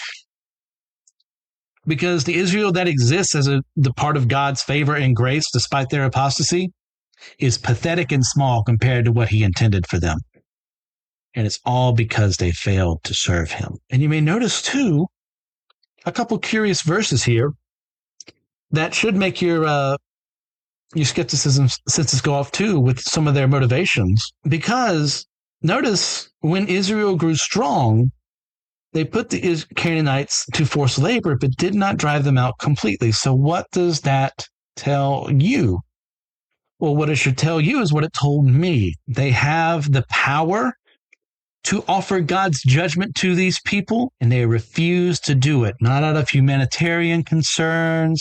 Because the Israel that exists as a, the part of God's favor and grace, despite their apostasy, is pathetic and small compared to what he intended for them. And it's all because they failed to serve him. And you may notice, too, a couple curious verses here that should make your uh, your skepticism senses go off, too, with some of their motivations. Because notice when Israel grew strong, they put the Canaanites to forced labor, but did not drive them out completely. So what does that tell you? Well, what it should tell you is what it told me. They have the power to offer God's judgment to these people, and they refuse to do it, not out of humanitarian concerns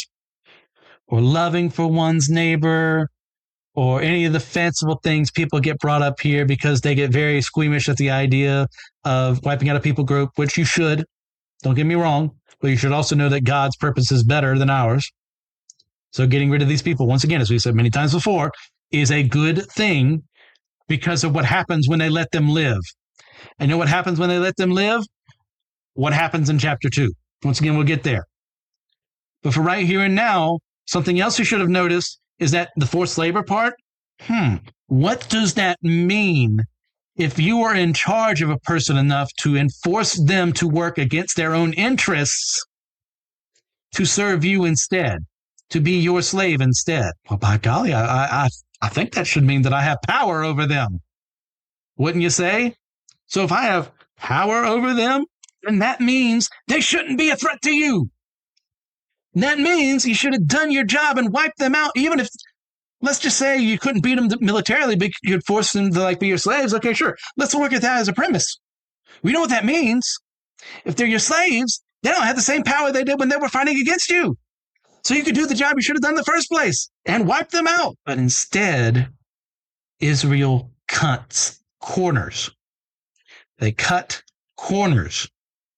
or loving for one's neighbor or any of the fanciful things people get brought up here because they get very squeamish at the idea of wiping out a people group, which you should. Don't get me wrong, but you should also know that God's purpose is better than ours. So getting rid of these people, once again, as we said many times before, is a good thing because of what happens when they let them live. And you know what happens when they let them live? What happens in chapter two? Once again, we'll get there. But for right here and now, something else you should have noticed is that the forced labor part. Hmm, what does that mean if you are in charge of a person enough to enforce them to work against their own interests to serve you instead, to be your slave instead? Well, by golly, I, I, I think that should mean that I have power over them. Wouldn't you say? So if I have power over them, then that means they shouldn't be a threat to you. And that means you should have done your job and wiped them out, even if, let's just say you couldn't beat them militarily, but you'd force them to like be your slaves. Okay, sure. Let's work at that as a premise. We know what that means. If they're your slaves, they don't have the same power they did when they were fighting against you. So you could do the job you should have done in the first place and wipe them out. But instead, Israel cuts corners. They cut corners.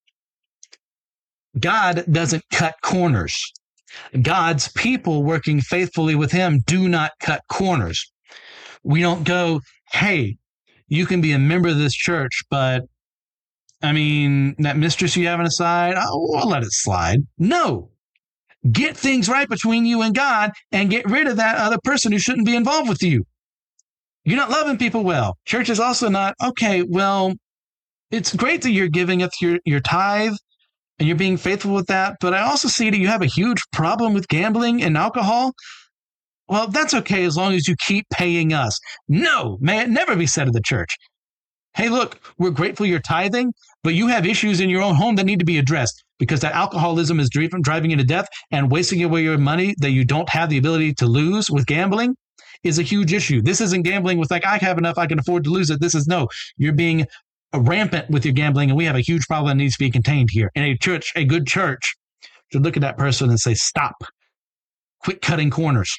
God doesn't cut corners. God's people working faithfully with him do not cut corners. We don't go, hey, you can be a member of this church, but I mean, that mistress you have on the side, oh, I'll let it slide. No. Get things right between you and God and get rid of that other person who shouldn't be involved with you. You're not loving people well. Church is also not, okay, well, it's great that you're giving us your, your tithe and you're being faithful with that, but I also see that you have a huge problem with gambling and alcohol. Well, that's okay as long as you keep paying us. No, may it never be said of the church. Hey, look, we're grateful you're tithing, but you have issues in your own home that need to be addressed because that alcoholism is driving you to death, and wasting away your money that you don't have the ability to lose with gambling is a huge issue. This isn't gambling with like, I have enough, I can afford to lose it. This is no, you're being rampant with your gambling, and we have a huge problem that needs to be contained here. And a church, a good church, should look at that person and say, stop, quit cutting corners.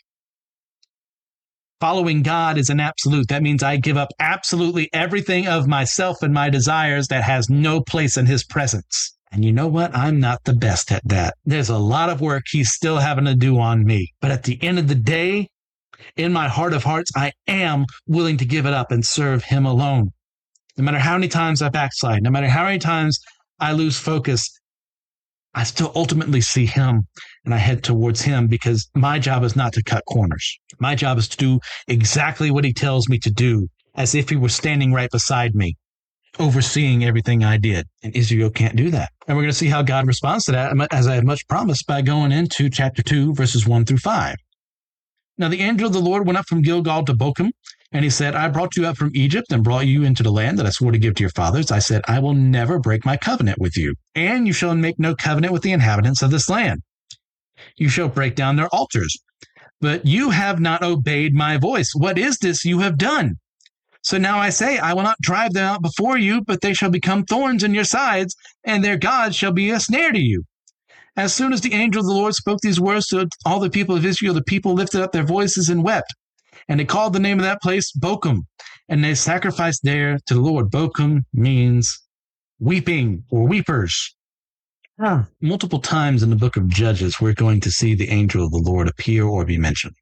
Following God is an absolute. That means I give up absolutely everything of myself and my desires that has no place in his presence. And you know what? I'm not the best at that. There's a lot of work he's still having to do on me. But at the end of the day, in my heart of hearts, I am willing to give it up and serve him alone. No matter how many times I backslide, no matter how many times I lose focus, I still ultimately see him and I head towards him because my job is not to cut corners. My job is to do exactly what he tells me to do, as if he were standing right beside me, overseeing everything I did. And Israel can't do that. And we're going to see how God responds to that, as I had much promised, by going into chapter two, verses one through five. Now the angel of the Lord went up from Gilgal to Bochum, and he said, I brought you up from Egypt and brought you into the land that I swore to give to your fathers. I said, I will never break my covenant with you, and you shall make no covenant with the inhabitants of this land. You shall break down their altars, but you have not obeyed my voice. What is this you have done? So now I say, I will not drive them out before you, but they shall become thorns in your sides, and their gods shall be a snare to you. As soon as the angel of the Lord spoke these words to all the people of Israel, the people lifted up their voices and wept. And they called the name of that place Bochum, and they sacrificed there to the Lord. Bochum means weeping or weepers. Huh. Multiple times in the book of Judges, we're going to see the angel of the Lord appear or be mentioned.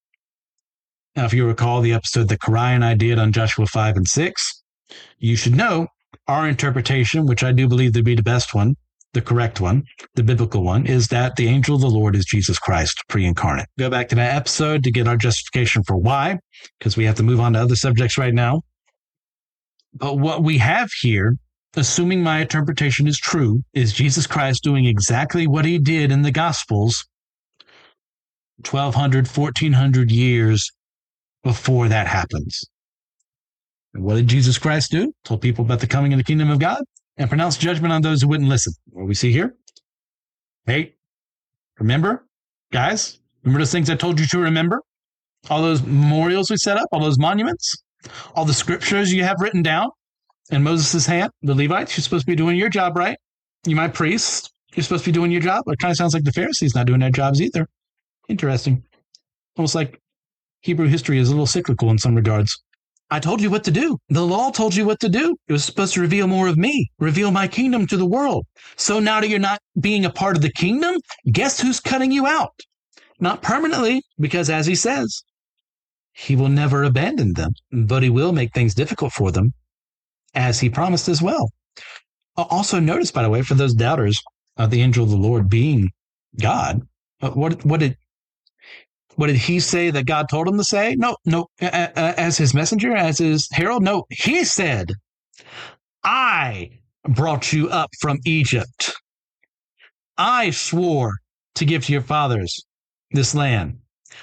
Now, if you recall the episode that Karai and I did on Joshua five and six, you should know our interpretation, which I do believe to be the best one, the correct one, the biblical one, is that the angel of the Lord is Jesus Christ pre-incarnate. Go back to that episode to get our justification for why, because we have to move on to other subjects right now. But what we have here, assuming my interpretation is true, is Jesus Christ doing exactly what he did in the Gospels twelve hundred, fourteen hundred years before that happens. And what did Jesus Christ do? Told people about the coming of the kingdom of God and pronounced judgment on those who wouldn't listen. What we see here? Hey, remember, guys, remember those things I told you to remember? All those memorials we set up, all those monuments, all the scriptures you have written down in Moses' hand, the Levites, you're supposed to be doing your job, right? You, my priests, you're supposed to be doing your job. It kind of sounds like the Pharisees not doing their jobs either. Interesting. Almost like Hebrew history is a little cyclical in some regards. I told you what to do. The law told you what to do. It was supposed to reveal more of me, reveal my kingdom to the world. So now that you're not being a part of the kingdom, guess who's cutting you out? Not permanently, because as he says, he will never abandon them, but he will make things difficult for them, as he promised as well. Also notice, by the way, for those doubters of the angel of the Lord being God, what, what did What did he say that God told him to say? No, no, as his messenger, as his herald? No, he said, I brought you up from Egypt. I swore to give to your fathers this land.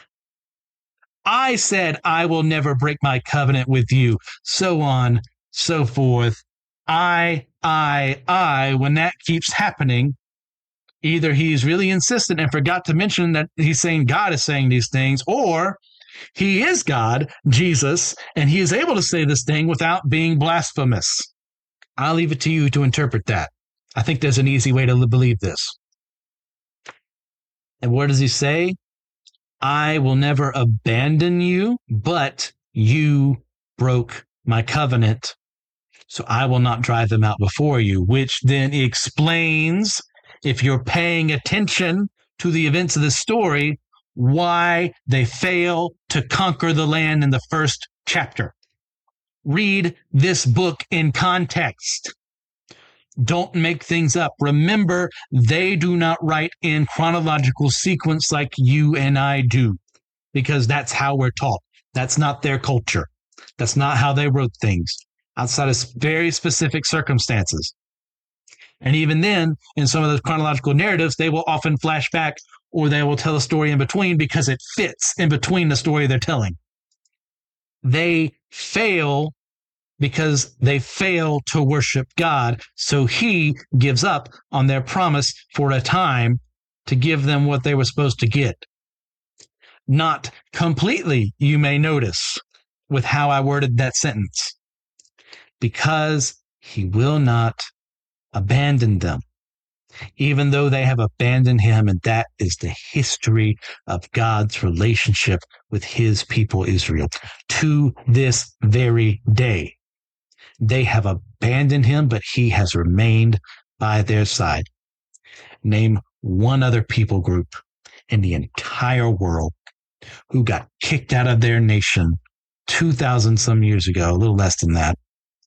I said, I will never break my covenant with you. So on, so forth. I, I, I, when that keeps happening, either he's really insistent and forgot to mention that he's saying God is saying these things, or he is God, Jesus, and he is able to say this thing without being blasphemous. I'll leave it to you to interpret that. I think there's an easy way to believe this. And what does he say? I will never abandon you, but you broke my covenant, so I will not drive them out before you, which then explains, if you're paying attention to the events of the story, why they fail to conquer the land in the first chapter. Read this book in context. Don't make things up. Remember, they do not write in chronological sequence like you and I do, because that's how we're taught. That's not their culture. That's not how they wrote things, outside of very specific circumstances. And even then, in some of those chronological narratives, they will often flash back, or they will tell a story in between because it fits in between the story they're telling. They fail because they fail to worship God, so he gives up on their promise for a time to give them what they were supposed to get. Not completely, you may notice, with how I worded that sentence, because he will not abandon them, even though they have abandoned him, and that is the history of God's relationship with his people Israel. To this very day, they have abandoned him, but he has remained by their side. Name one other people group in the entire world who got kicked out of their nation two thousand some years ago, a little less than that.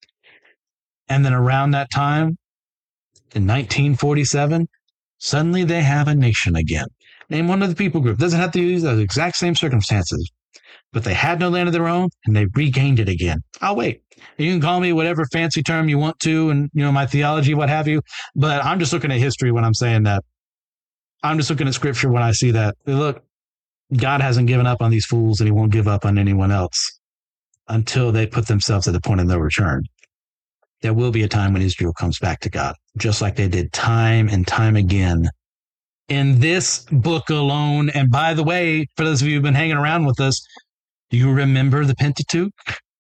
And then around that time, in nineteen forty-seven, suddenly they have a nation again. Name one other people group. Doesn't have to use those exact same circumstances, but they had no land of their own and they regained it again. I'll wait. You can call me whatever fancy term you want to, and you know my theology, what have you. But I'm just looking at history when I'm saying that. I'm just looking at scripture when I see that. Look, God hasn't given up on these fools, and he won't give up on anyone else until they put themselves at the point of no return. There will be a time when Israel comes back to God, just like they did time and time again in this book alone. And by the way, for those of you who've been hanging around with us, do you remember the Pentateuch?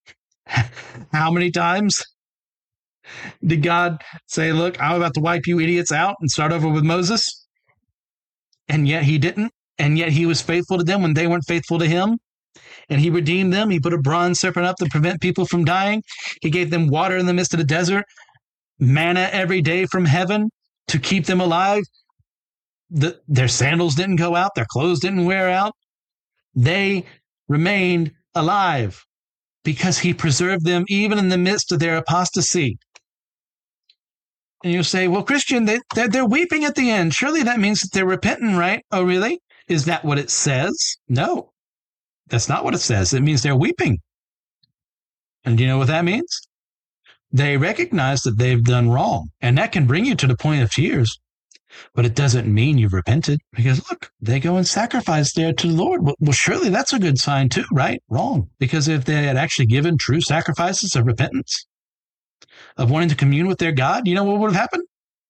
How many times did God say, look, I'm about to wipe you idiots out and start over with Moses? And yet he didn't. And yet he was faithful to them when they weren't faithful to him. And he redeemed them. He put a bronze serpent up to prevent people from dying. He gave them water in the midst of the desert, manna every day from heaven to keep them alive. The, their sandals didn't go out. Their clothes didn't wear out. They remained alive because he preserved them even in the midst of their apostasy. And you'll say, well, Christian, they, they're, they're weeping at the end. Surely that means that they're repentant, right? Oh, really? Is that what it says? No, that's not what it says. It means they're weeping. And do you know what that means? They recognize that they've done wrong. And that can bring you to the point of tears. But it doesn't mean you've repented, because look, they go and sacrifice there to the Lord. Well, well, surely that's a good sign too, right? Wrong. Because if they had actually given true sacrifices of repentance, of wanting to commune with their God, you know what would have happened?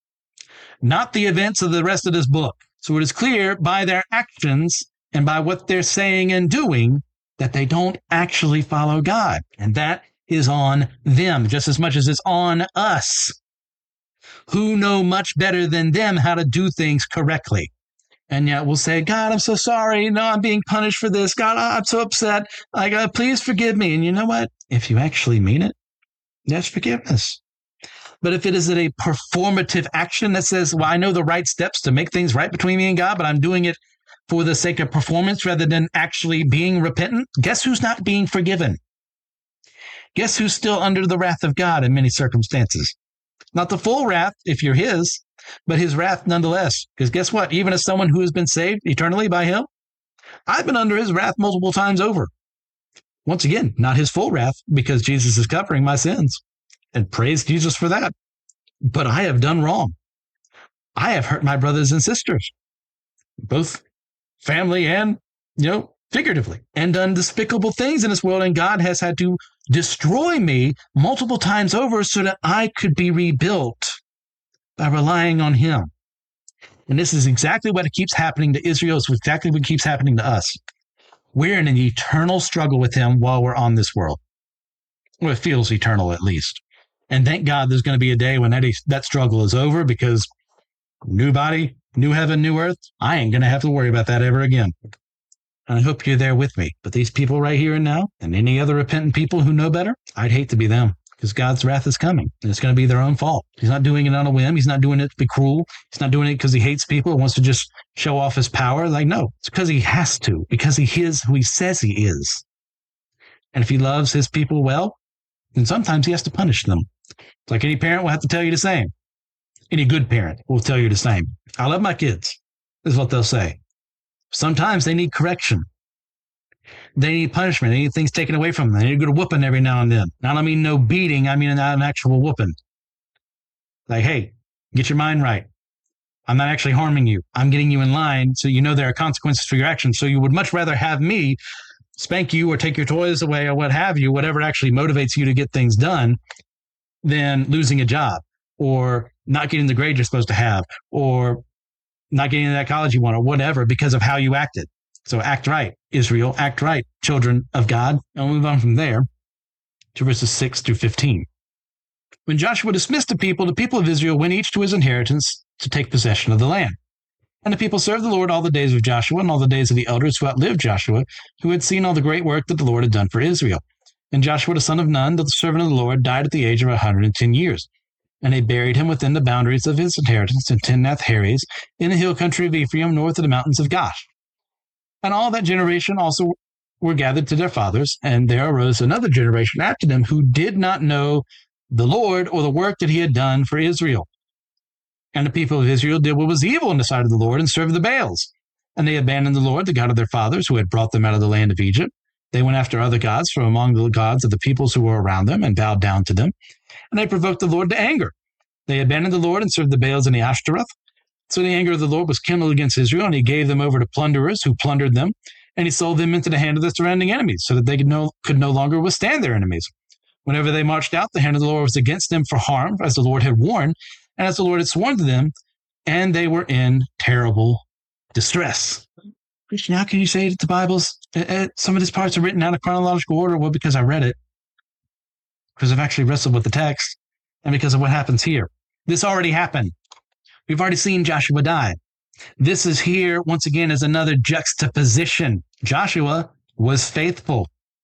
Not the events of the rest of this book. So it is clear by their actions and by what they're saying and doing that they don't actually follow God. And that is on them just as much as it's on us, who know much better than them how to do things correctly. And yet we'll say, God, I'm so sorry. No, I'm being punished for this. God, I'm so upset. Like, uh, please forgive me. And you know what? If you actually mean it, that's forgiveness. But if it is a performative action that says, well, I know the right steps to make things right between me and God, but I'm doing it for the sake of performance rather than actually being repentant, guess who's not being forgiven? Guess who's still under the wrath of God in many circumstances? Not the full wrath if you're his, but his wrath nonetheless. Because guess what? Even as someone who has been saved eternally by him, I've been under his wrath multiple times over. Once again, not his full wrath, because Jesus is covering my sins. And praise Jesus for that. But I have done wrong. I have hurt my brothers and sisters, both family and, you know, figuratively, and done despicable things in this world. And God has had to destroy me multiple times over so that I could be rebuilt by relying on him. And this is exactly what keeps happening to Israel. It's exactly what keeps happening to us. We're in an eternal struggle with him while we're on this world. Well, it feels eternal at least. And thank God there's going to be a day when that, that struggle is over, because new body, new heaven, new earth, I ain't going to have to worry about that ever again. And I hope you're there with me. But these people right here and now, and any other repentant people who know better, I'd hate to be them, because God's wrath is coming. And it's going to be their own fault. He's not doing it on a whim. He's not doing it to be cruel. He's not doing it because he hates people and wants to just show off his power. Like, no, it's because he has to, because he is who he says he is. And if he loves his people well, then sometimes he has to punish them. Like any parent will have to tell you the same. Any good parent will tell you the same. I love my kids, is what they'll say. Sometimes they need correction. They need punishment. They need things taken away from them. They need to get a whooping every now and then. I don't mean no beating. I mean an actual whooping. Like, hey, get your mind right. I'm not actually harming you. I'm getting you in line so you know there are consequences for your actions. So you would much rather have me spank you or take your toys away or what have you, whatever actually motivates you to get things done, than losing a job or not getting the grade you're supposed to have or not getting into that college you want or whatever because of how you acted. So act right, Israel, act right, children of God. And we'll move on from there to verses six through fifteen. When Joshua dismissed the people, the people of Israel went each to his inheritance to take possession of the land. And the people served the Lord all the days of Joshua and all the days of the elders who outlived Joshua, who had seen all the great work that the Lord had done for Israel. And Joshua, the son of Nun, the servant of the Lord, died at the age of a hundred and ten years. And they buried him within the boundaries of his inheritance in Timnath-Heres, in the hill country of Ephraim, north of the mountains of Gosh. And all that generation also were gathered to their fathers, and there arose another generation after them who did not know the Lord or the work that he had done for Israel. And the people of Israel did what was evil in the sight of the Lord and served the Baals. And they abandoned the Lord, the God of their fathers, who had brought them out of the land of Egypt. They went after other gods from among the gods of the peoples who were around them and bowed down to them. And they provoked the Lord to anger. They abandoned the Lord and served the Baals and the Ashtaroth. So the anger of the Lord was kindled against Israel, and he gave them over to plunderers who plundered them, and he sold them into the hand of the surrounding enemies, so that they could no, could no longer withstand their enemies. Whenever they marched out, the hand of the Lord was against them for harm, as the Lord had warned, and as the Lord had sworn to them, and they were in terrible distress. Christian, how can you say that the Bible's, uh, some of these parts are written out of chronological order? Well, because I read it, because I've actually wrestled with the text, and because of what happens here. This already happened. We've already seen Joshua die. This is here, once again, as another juxtaposition. Joshua was faithful.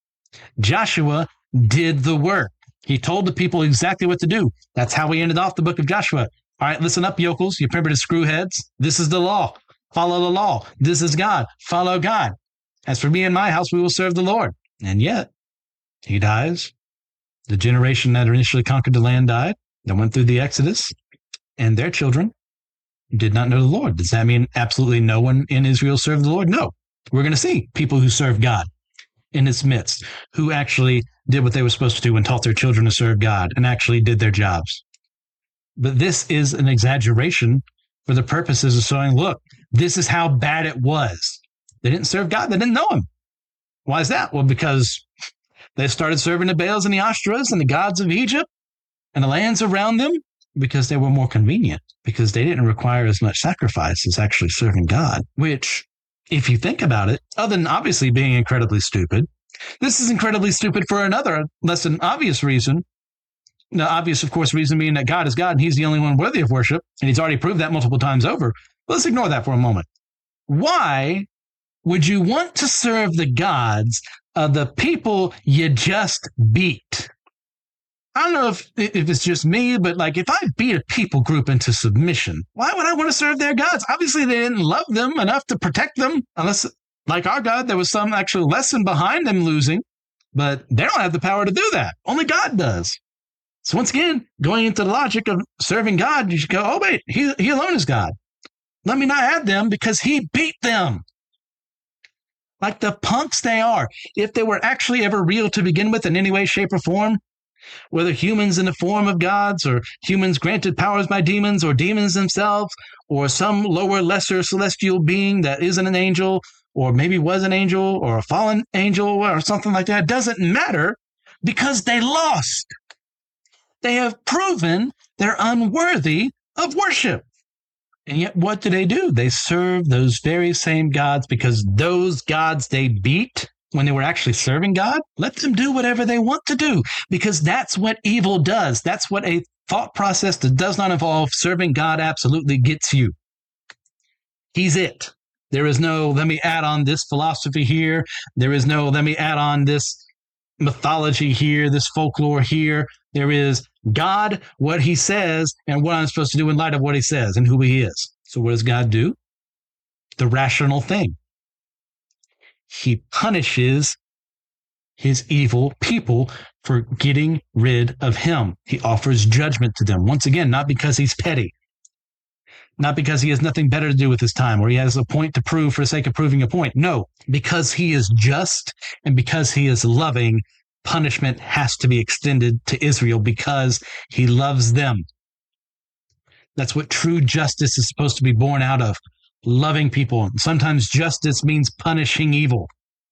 Joshua did the work. He told the people exactly what to do. That's how we ended off the book of Joshua. All right, listen up, yokels, you primitive screwheads. This is the law. Follow the law. This is God. Follow God. As for me and my house, we will serve the Lord. And yet, he dies. The generation that initially conquered the land died. They went through the Exodus. and their children did not know the Lord. Does that mean absolutely no one in Israel served the Lord? No. We're going to see people who serve God in its midst, who actually did what they were supposed to do and taught their children to serve God and actually did their jobs. But this is an exaggeration for the purposes of showing, look, this is how bad it was. They didn't serve God. They didn't know him. Why is that? Well, because they started serving the Baals and the Ashtoreths and the gods of Egypt and the lands around them because they were more convenient, because they didn't require as much sacrifice as actually serving God, which, if you think about it, other than obviously being incredibly stupid, this is incredibly stupid for another less than obvious reason. The obvious, of course, reason being that God is God and he's the only one worthy of worship, and he's already proved that multiple times over. But let's ignore that for a moment. Why would you want to serve the gods of the people you just beat? I don't know if, if it's just me, but like if I beat a people group into submission, why would I want to serve their gods? Obviously, they didn't love them enough to protect them, unless, like our God, there was some actual lesson behind them losing, but they don't have the power to do that. Only God does. So once again, going into the logic of serving God, you should go, oh, wait, he, he alone is God. Let me not have them because he beat them. Like the punks they are. If they were actually ever real to begin with in any way, shape, or form, whether humans in the form of gods or humans granted powers by demons or demons themselves or some lower, lesser celestial being that isn't an angel or maybe was an angel or a fallen angel or something like that, doesn't matter because they lost. They have proven they're unworthy of worship. And yet what do they do? They serve those very same gods because those gods they beat when they were actually serving God, let them do whatever they want to do because that's what evil does. That's what a thought process that does not involve serving God absolutely gets you. He's it. There is no, let me add on this philosophy here. There is no, let me add on this mythology here, this folklore here. There is God, what he says, and what I'm supposed to do in light of what he says and who he is. So what does God do? The rational thing. He punishes his evil people for getting rid of him. He offers judgment to them. Once again, not because he's petty, not because he has nothing better to do with his time or he has a point to prove for the sake of proving a point. No, because he is just and because he is loving, punishment has to be extended to Israel because he loves them. That's what true justice is supposed to be born out of. Loving people. Sometimes justice means punishing evil.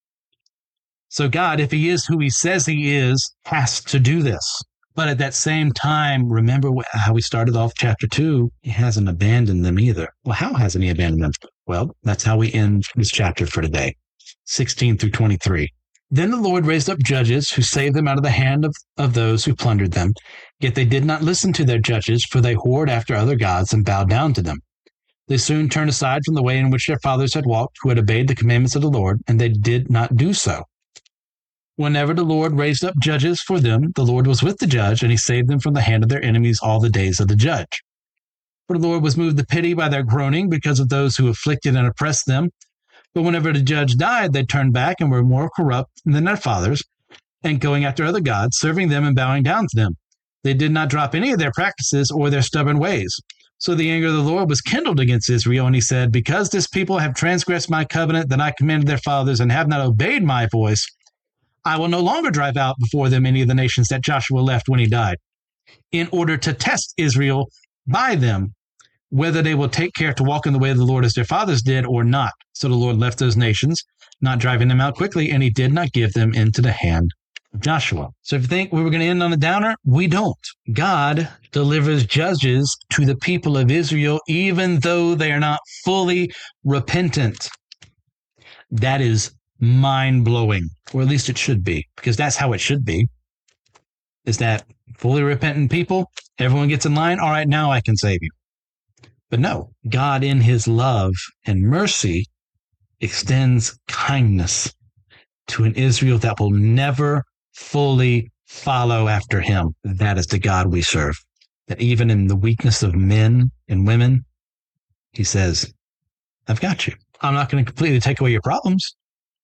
So God, if he is who he says he is, has to do this. But at that same time, remember how we started off chapter two? He hasn't abandoned them either. Well, how hasn't he abandoned them? Well, that's how we end this chapter for today, sixteen through twenty-three. Then the Lord raised up judges who saved them out of the hand of, of those who plundered them. Yet they did not listen to their judges, for they whored after other gods and bowed down to them. They soon turned aside from the way in which their fathers had walked, who had obeyed the commandments of the Lord, and they did not do so. Whenever the Lord raised up judges for them, the Lord was with the judge, and he saved them from the hand of their enemies all the days of the judge. For the Lord was moved to pity by their groaning because of those who afflicted and oppressed them. But whenever the judge died, they turned back and were more corrupt than their fathers, and going after other gods, serving them and bowing down to them. They did not drop any of their practices or their stubborn ways. So the anger of the Lord was kindled against Israel, and he said, because this people have transgressed my covenant that I commanded their fathers and have not obeyed my voice, I will no longer drive out before them any of the nations that Joshua left when he died, in order to test Israel by them, whether they will take care to walk in the way of the Lord as their fathers did or not. So the Lord left those nations, not driving them out quickly, and he did not give them into the hand of Joshua. So if you think we were going to end on a downer, we don't. God delivers judges to the people of Israel, even though they are not fully repentant. That is mind-blowing, or at least it should be, because that's how it should be, is that fully repentant people, everyone gets in line, all right, now I can save you. But no, God in his love and mercy extends kindness to an Israel that will never fully follow after him. That is the God we serve. That even in the weakness of men and women, he says, I've got you. I'm not going to completely take away your problems,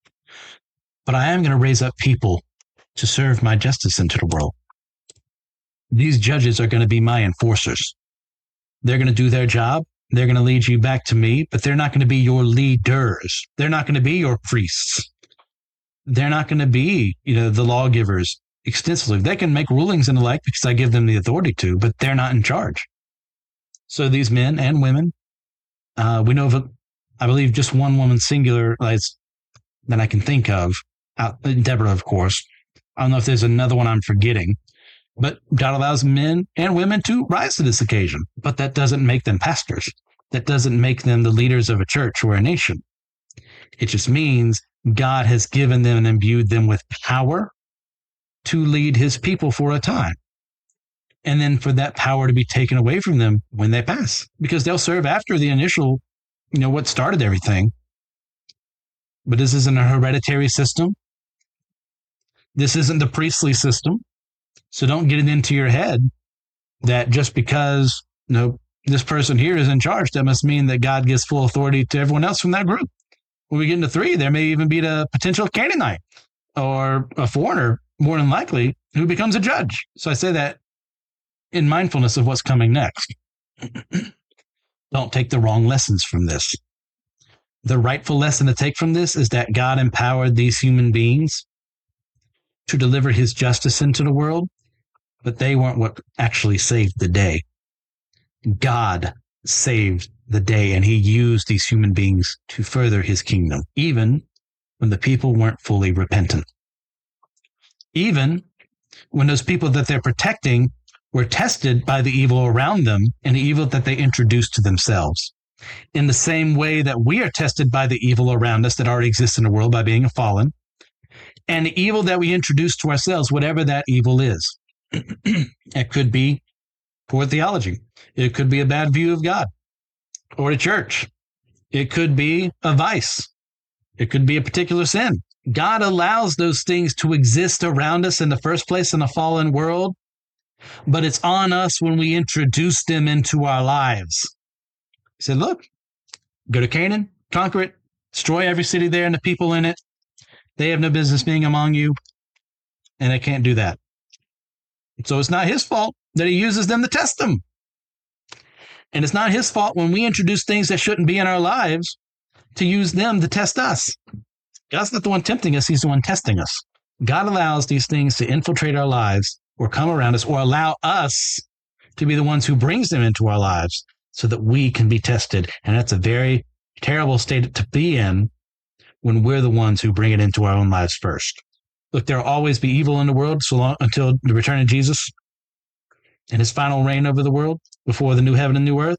but I am going to raise up people to serve my justice into the world. These judges are going to be my enforcers. They're going to do their job. They're going to lead you back to me, but they're not going to be your leaders. They're not going to be your priests. They're not going to be, you know, the lawgivers extensively. They can make rulings and the like because I give them the authority to, but they're not in charge. So these men and women, uh, we know of, a, I believe, just one woman singular that I can think of, uh, Deborah, of course. I don't know if there's another one I'm forgetting, but God allows men and women to rise to this occasion. But that doesn't make them pastors. That doesn't make them the leaders of a church or a nation. It just means God has given them and imbued them with power to lead his people for a time. And then for that power to be taken away from them when they pass, because they'll serve after the initial, you know, what started everything. But this isn't a hereditary system. This isn't the priestly system. So don't get it into your head that just because, you know, this person here is in charge, that must mean that God gives full authority to everyone else from that group. When we get into three, there may even be a potential Canaanite or a foreigner, more than likely, who becomes a judge. So I say that in mindfulness of what's coming next. Don't take the wrong lessons from this. The rightful lesson to take from this is that God empowered these human beings to deliver his justice into the world, but they weren't what actually saved the day. God saved the day, and he used these human beings to further his kingdom, even when the people weren't fully repentant. Even when those people that they're protecting were tested by the evil around them and the evil that they introduced to themselves. In the same way that we are tested by the evil around us that already exists in the world by being a fallen, and the evil that we introduce to ourselves, whatever that evil is. It could be poor theology. It could be a bad view of God or the church. It could be a vice. It could be a particular sin. God allows those things to exist around us in the first place in a fallen world, but it's on us when we introduce them into our lives. He said, look, go to Canaan, conquer it, destroy every city there and the people in it. They have no business being among you, and they can't do that. So it's not his fault that he uses them to test them. And it's not his fault when we introduce things that shouldn't be in our lives to use them to test us. God's not the one tempting us, he's the one testing us. God allows these things to infiltrate our lives or come around us or allow us to be the ones who brings them into our lives so that we can be tested. And that's a very terrible state to be in when we're the ones who bring it into our own lives first. Look, there will always be evil in the world so long until the return of Jesus and his final reign over the world before the new heaven and new earth.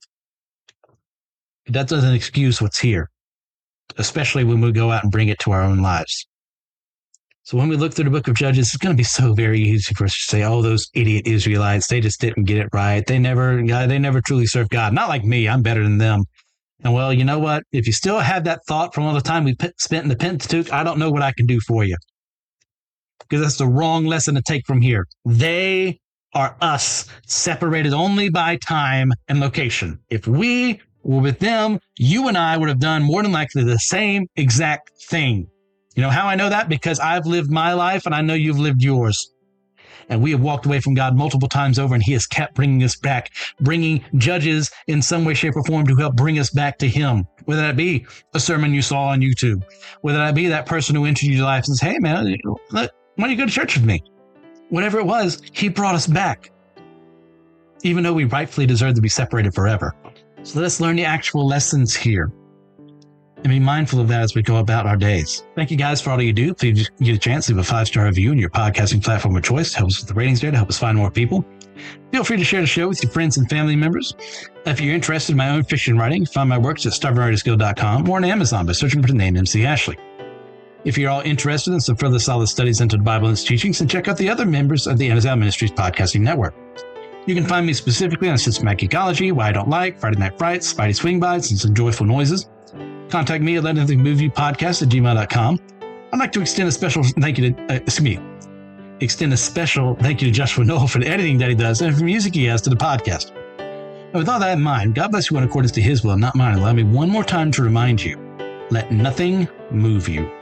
But that doesn't excuse what's here, especially when we go out and bring it to our own lives. So when we look through the book of Judges, it's going to be so very easy for us to say, oh, those idiot Israelites, they just didn't get it right. They never, they never truly served God. Not like me, I'm better than them. And well, you know what? If you still have that thought from all the time we spent in the Pentateuch, I don't know what I can do for you. Because that's the wrong lesson to take from here. They are us, separated only by time and location. If we were with them, you and I would have done more than likely the same exact thing. You know how I know that? Because I've lived my life and I know you've lived yours. And we have walked away from God multiple times over, and he has kept bringing us back, bringing Judges in some way, shape, or form to help bring us back to him. Whether that be a sermon you saw on YouTube, whether that be that person who entered your life and says, hey, man, why don't you go to church with me? Whatever it was, he brought us back, even though we rightfully deserve to be separated forever. So let us learn the actual lessons here and be mindful of that as we go about our days. Thank you guys for all you do. Please get a chance to leave a five-star review on your podcasting platform of choice. It helps with the ratings there to help us find more people. Feel free to share the show with your friends and family members. If you're interested in my own fiction writing, find my works at stubborn writers guild dot com or on Amazon by searching for the name M C Ashley. If you're all interested in some further solid studies into the Bible and its teachings, then check out the other members of the N S L Ministries podcasting network. You can find me specifically on Systematic Ecology, Why I Don't Like, Friday Night Frights, Spidey Swing Bites, and Some Joyful Noises. Contact me at let nothing move you podcast at gmail dot com. I'd like to extend a special thank you to, uh, excuse me, extend a special thank you to Joshua Noel for the editing that he does and for the music he has to the podcast. And with all that in mind, God bless you in accordance to his will, not mine. Allow me one more time to remind you, let nothing move you.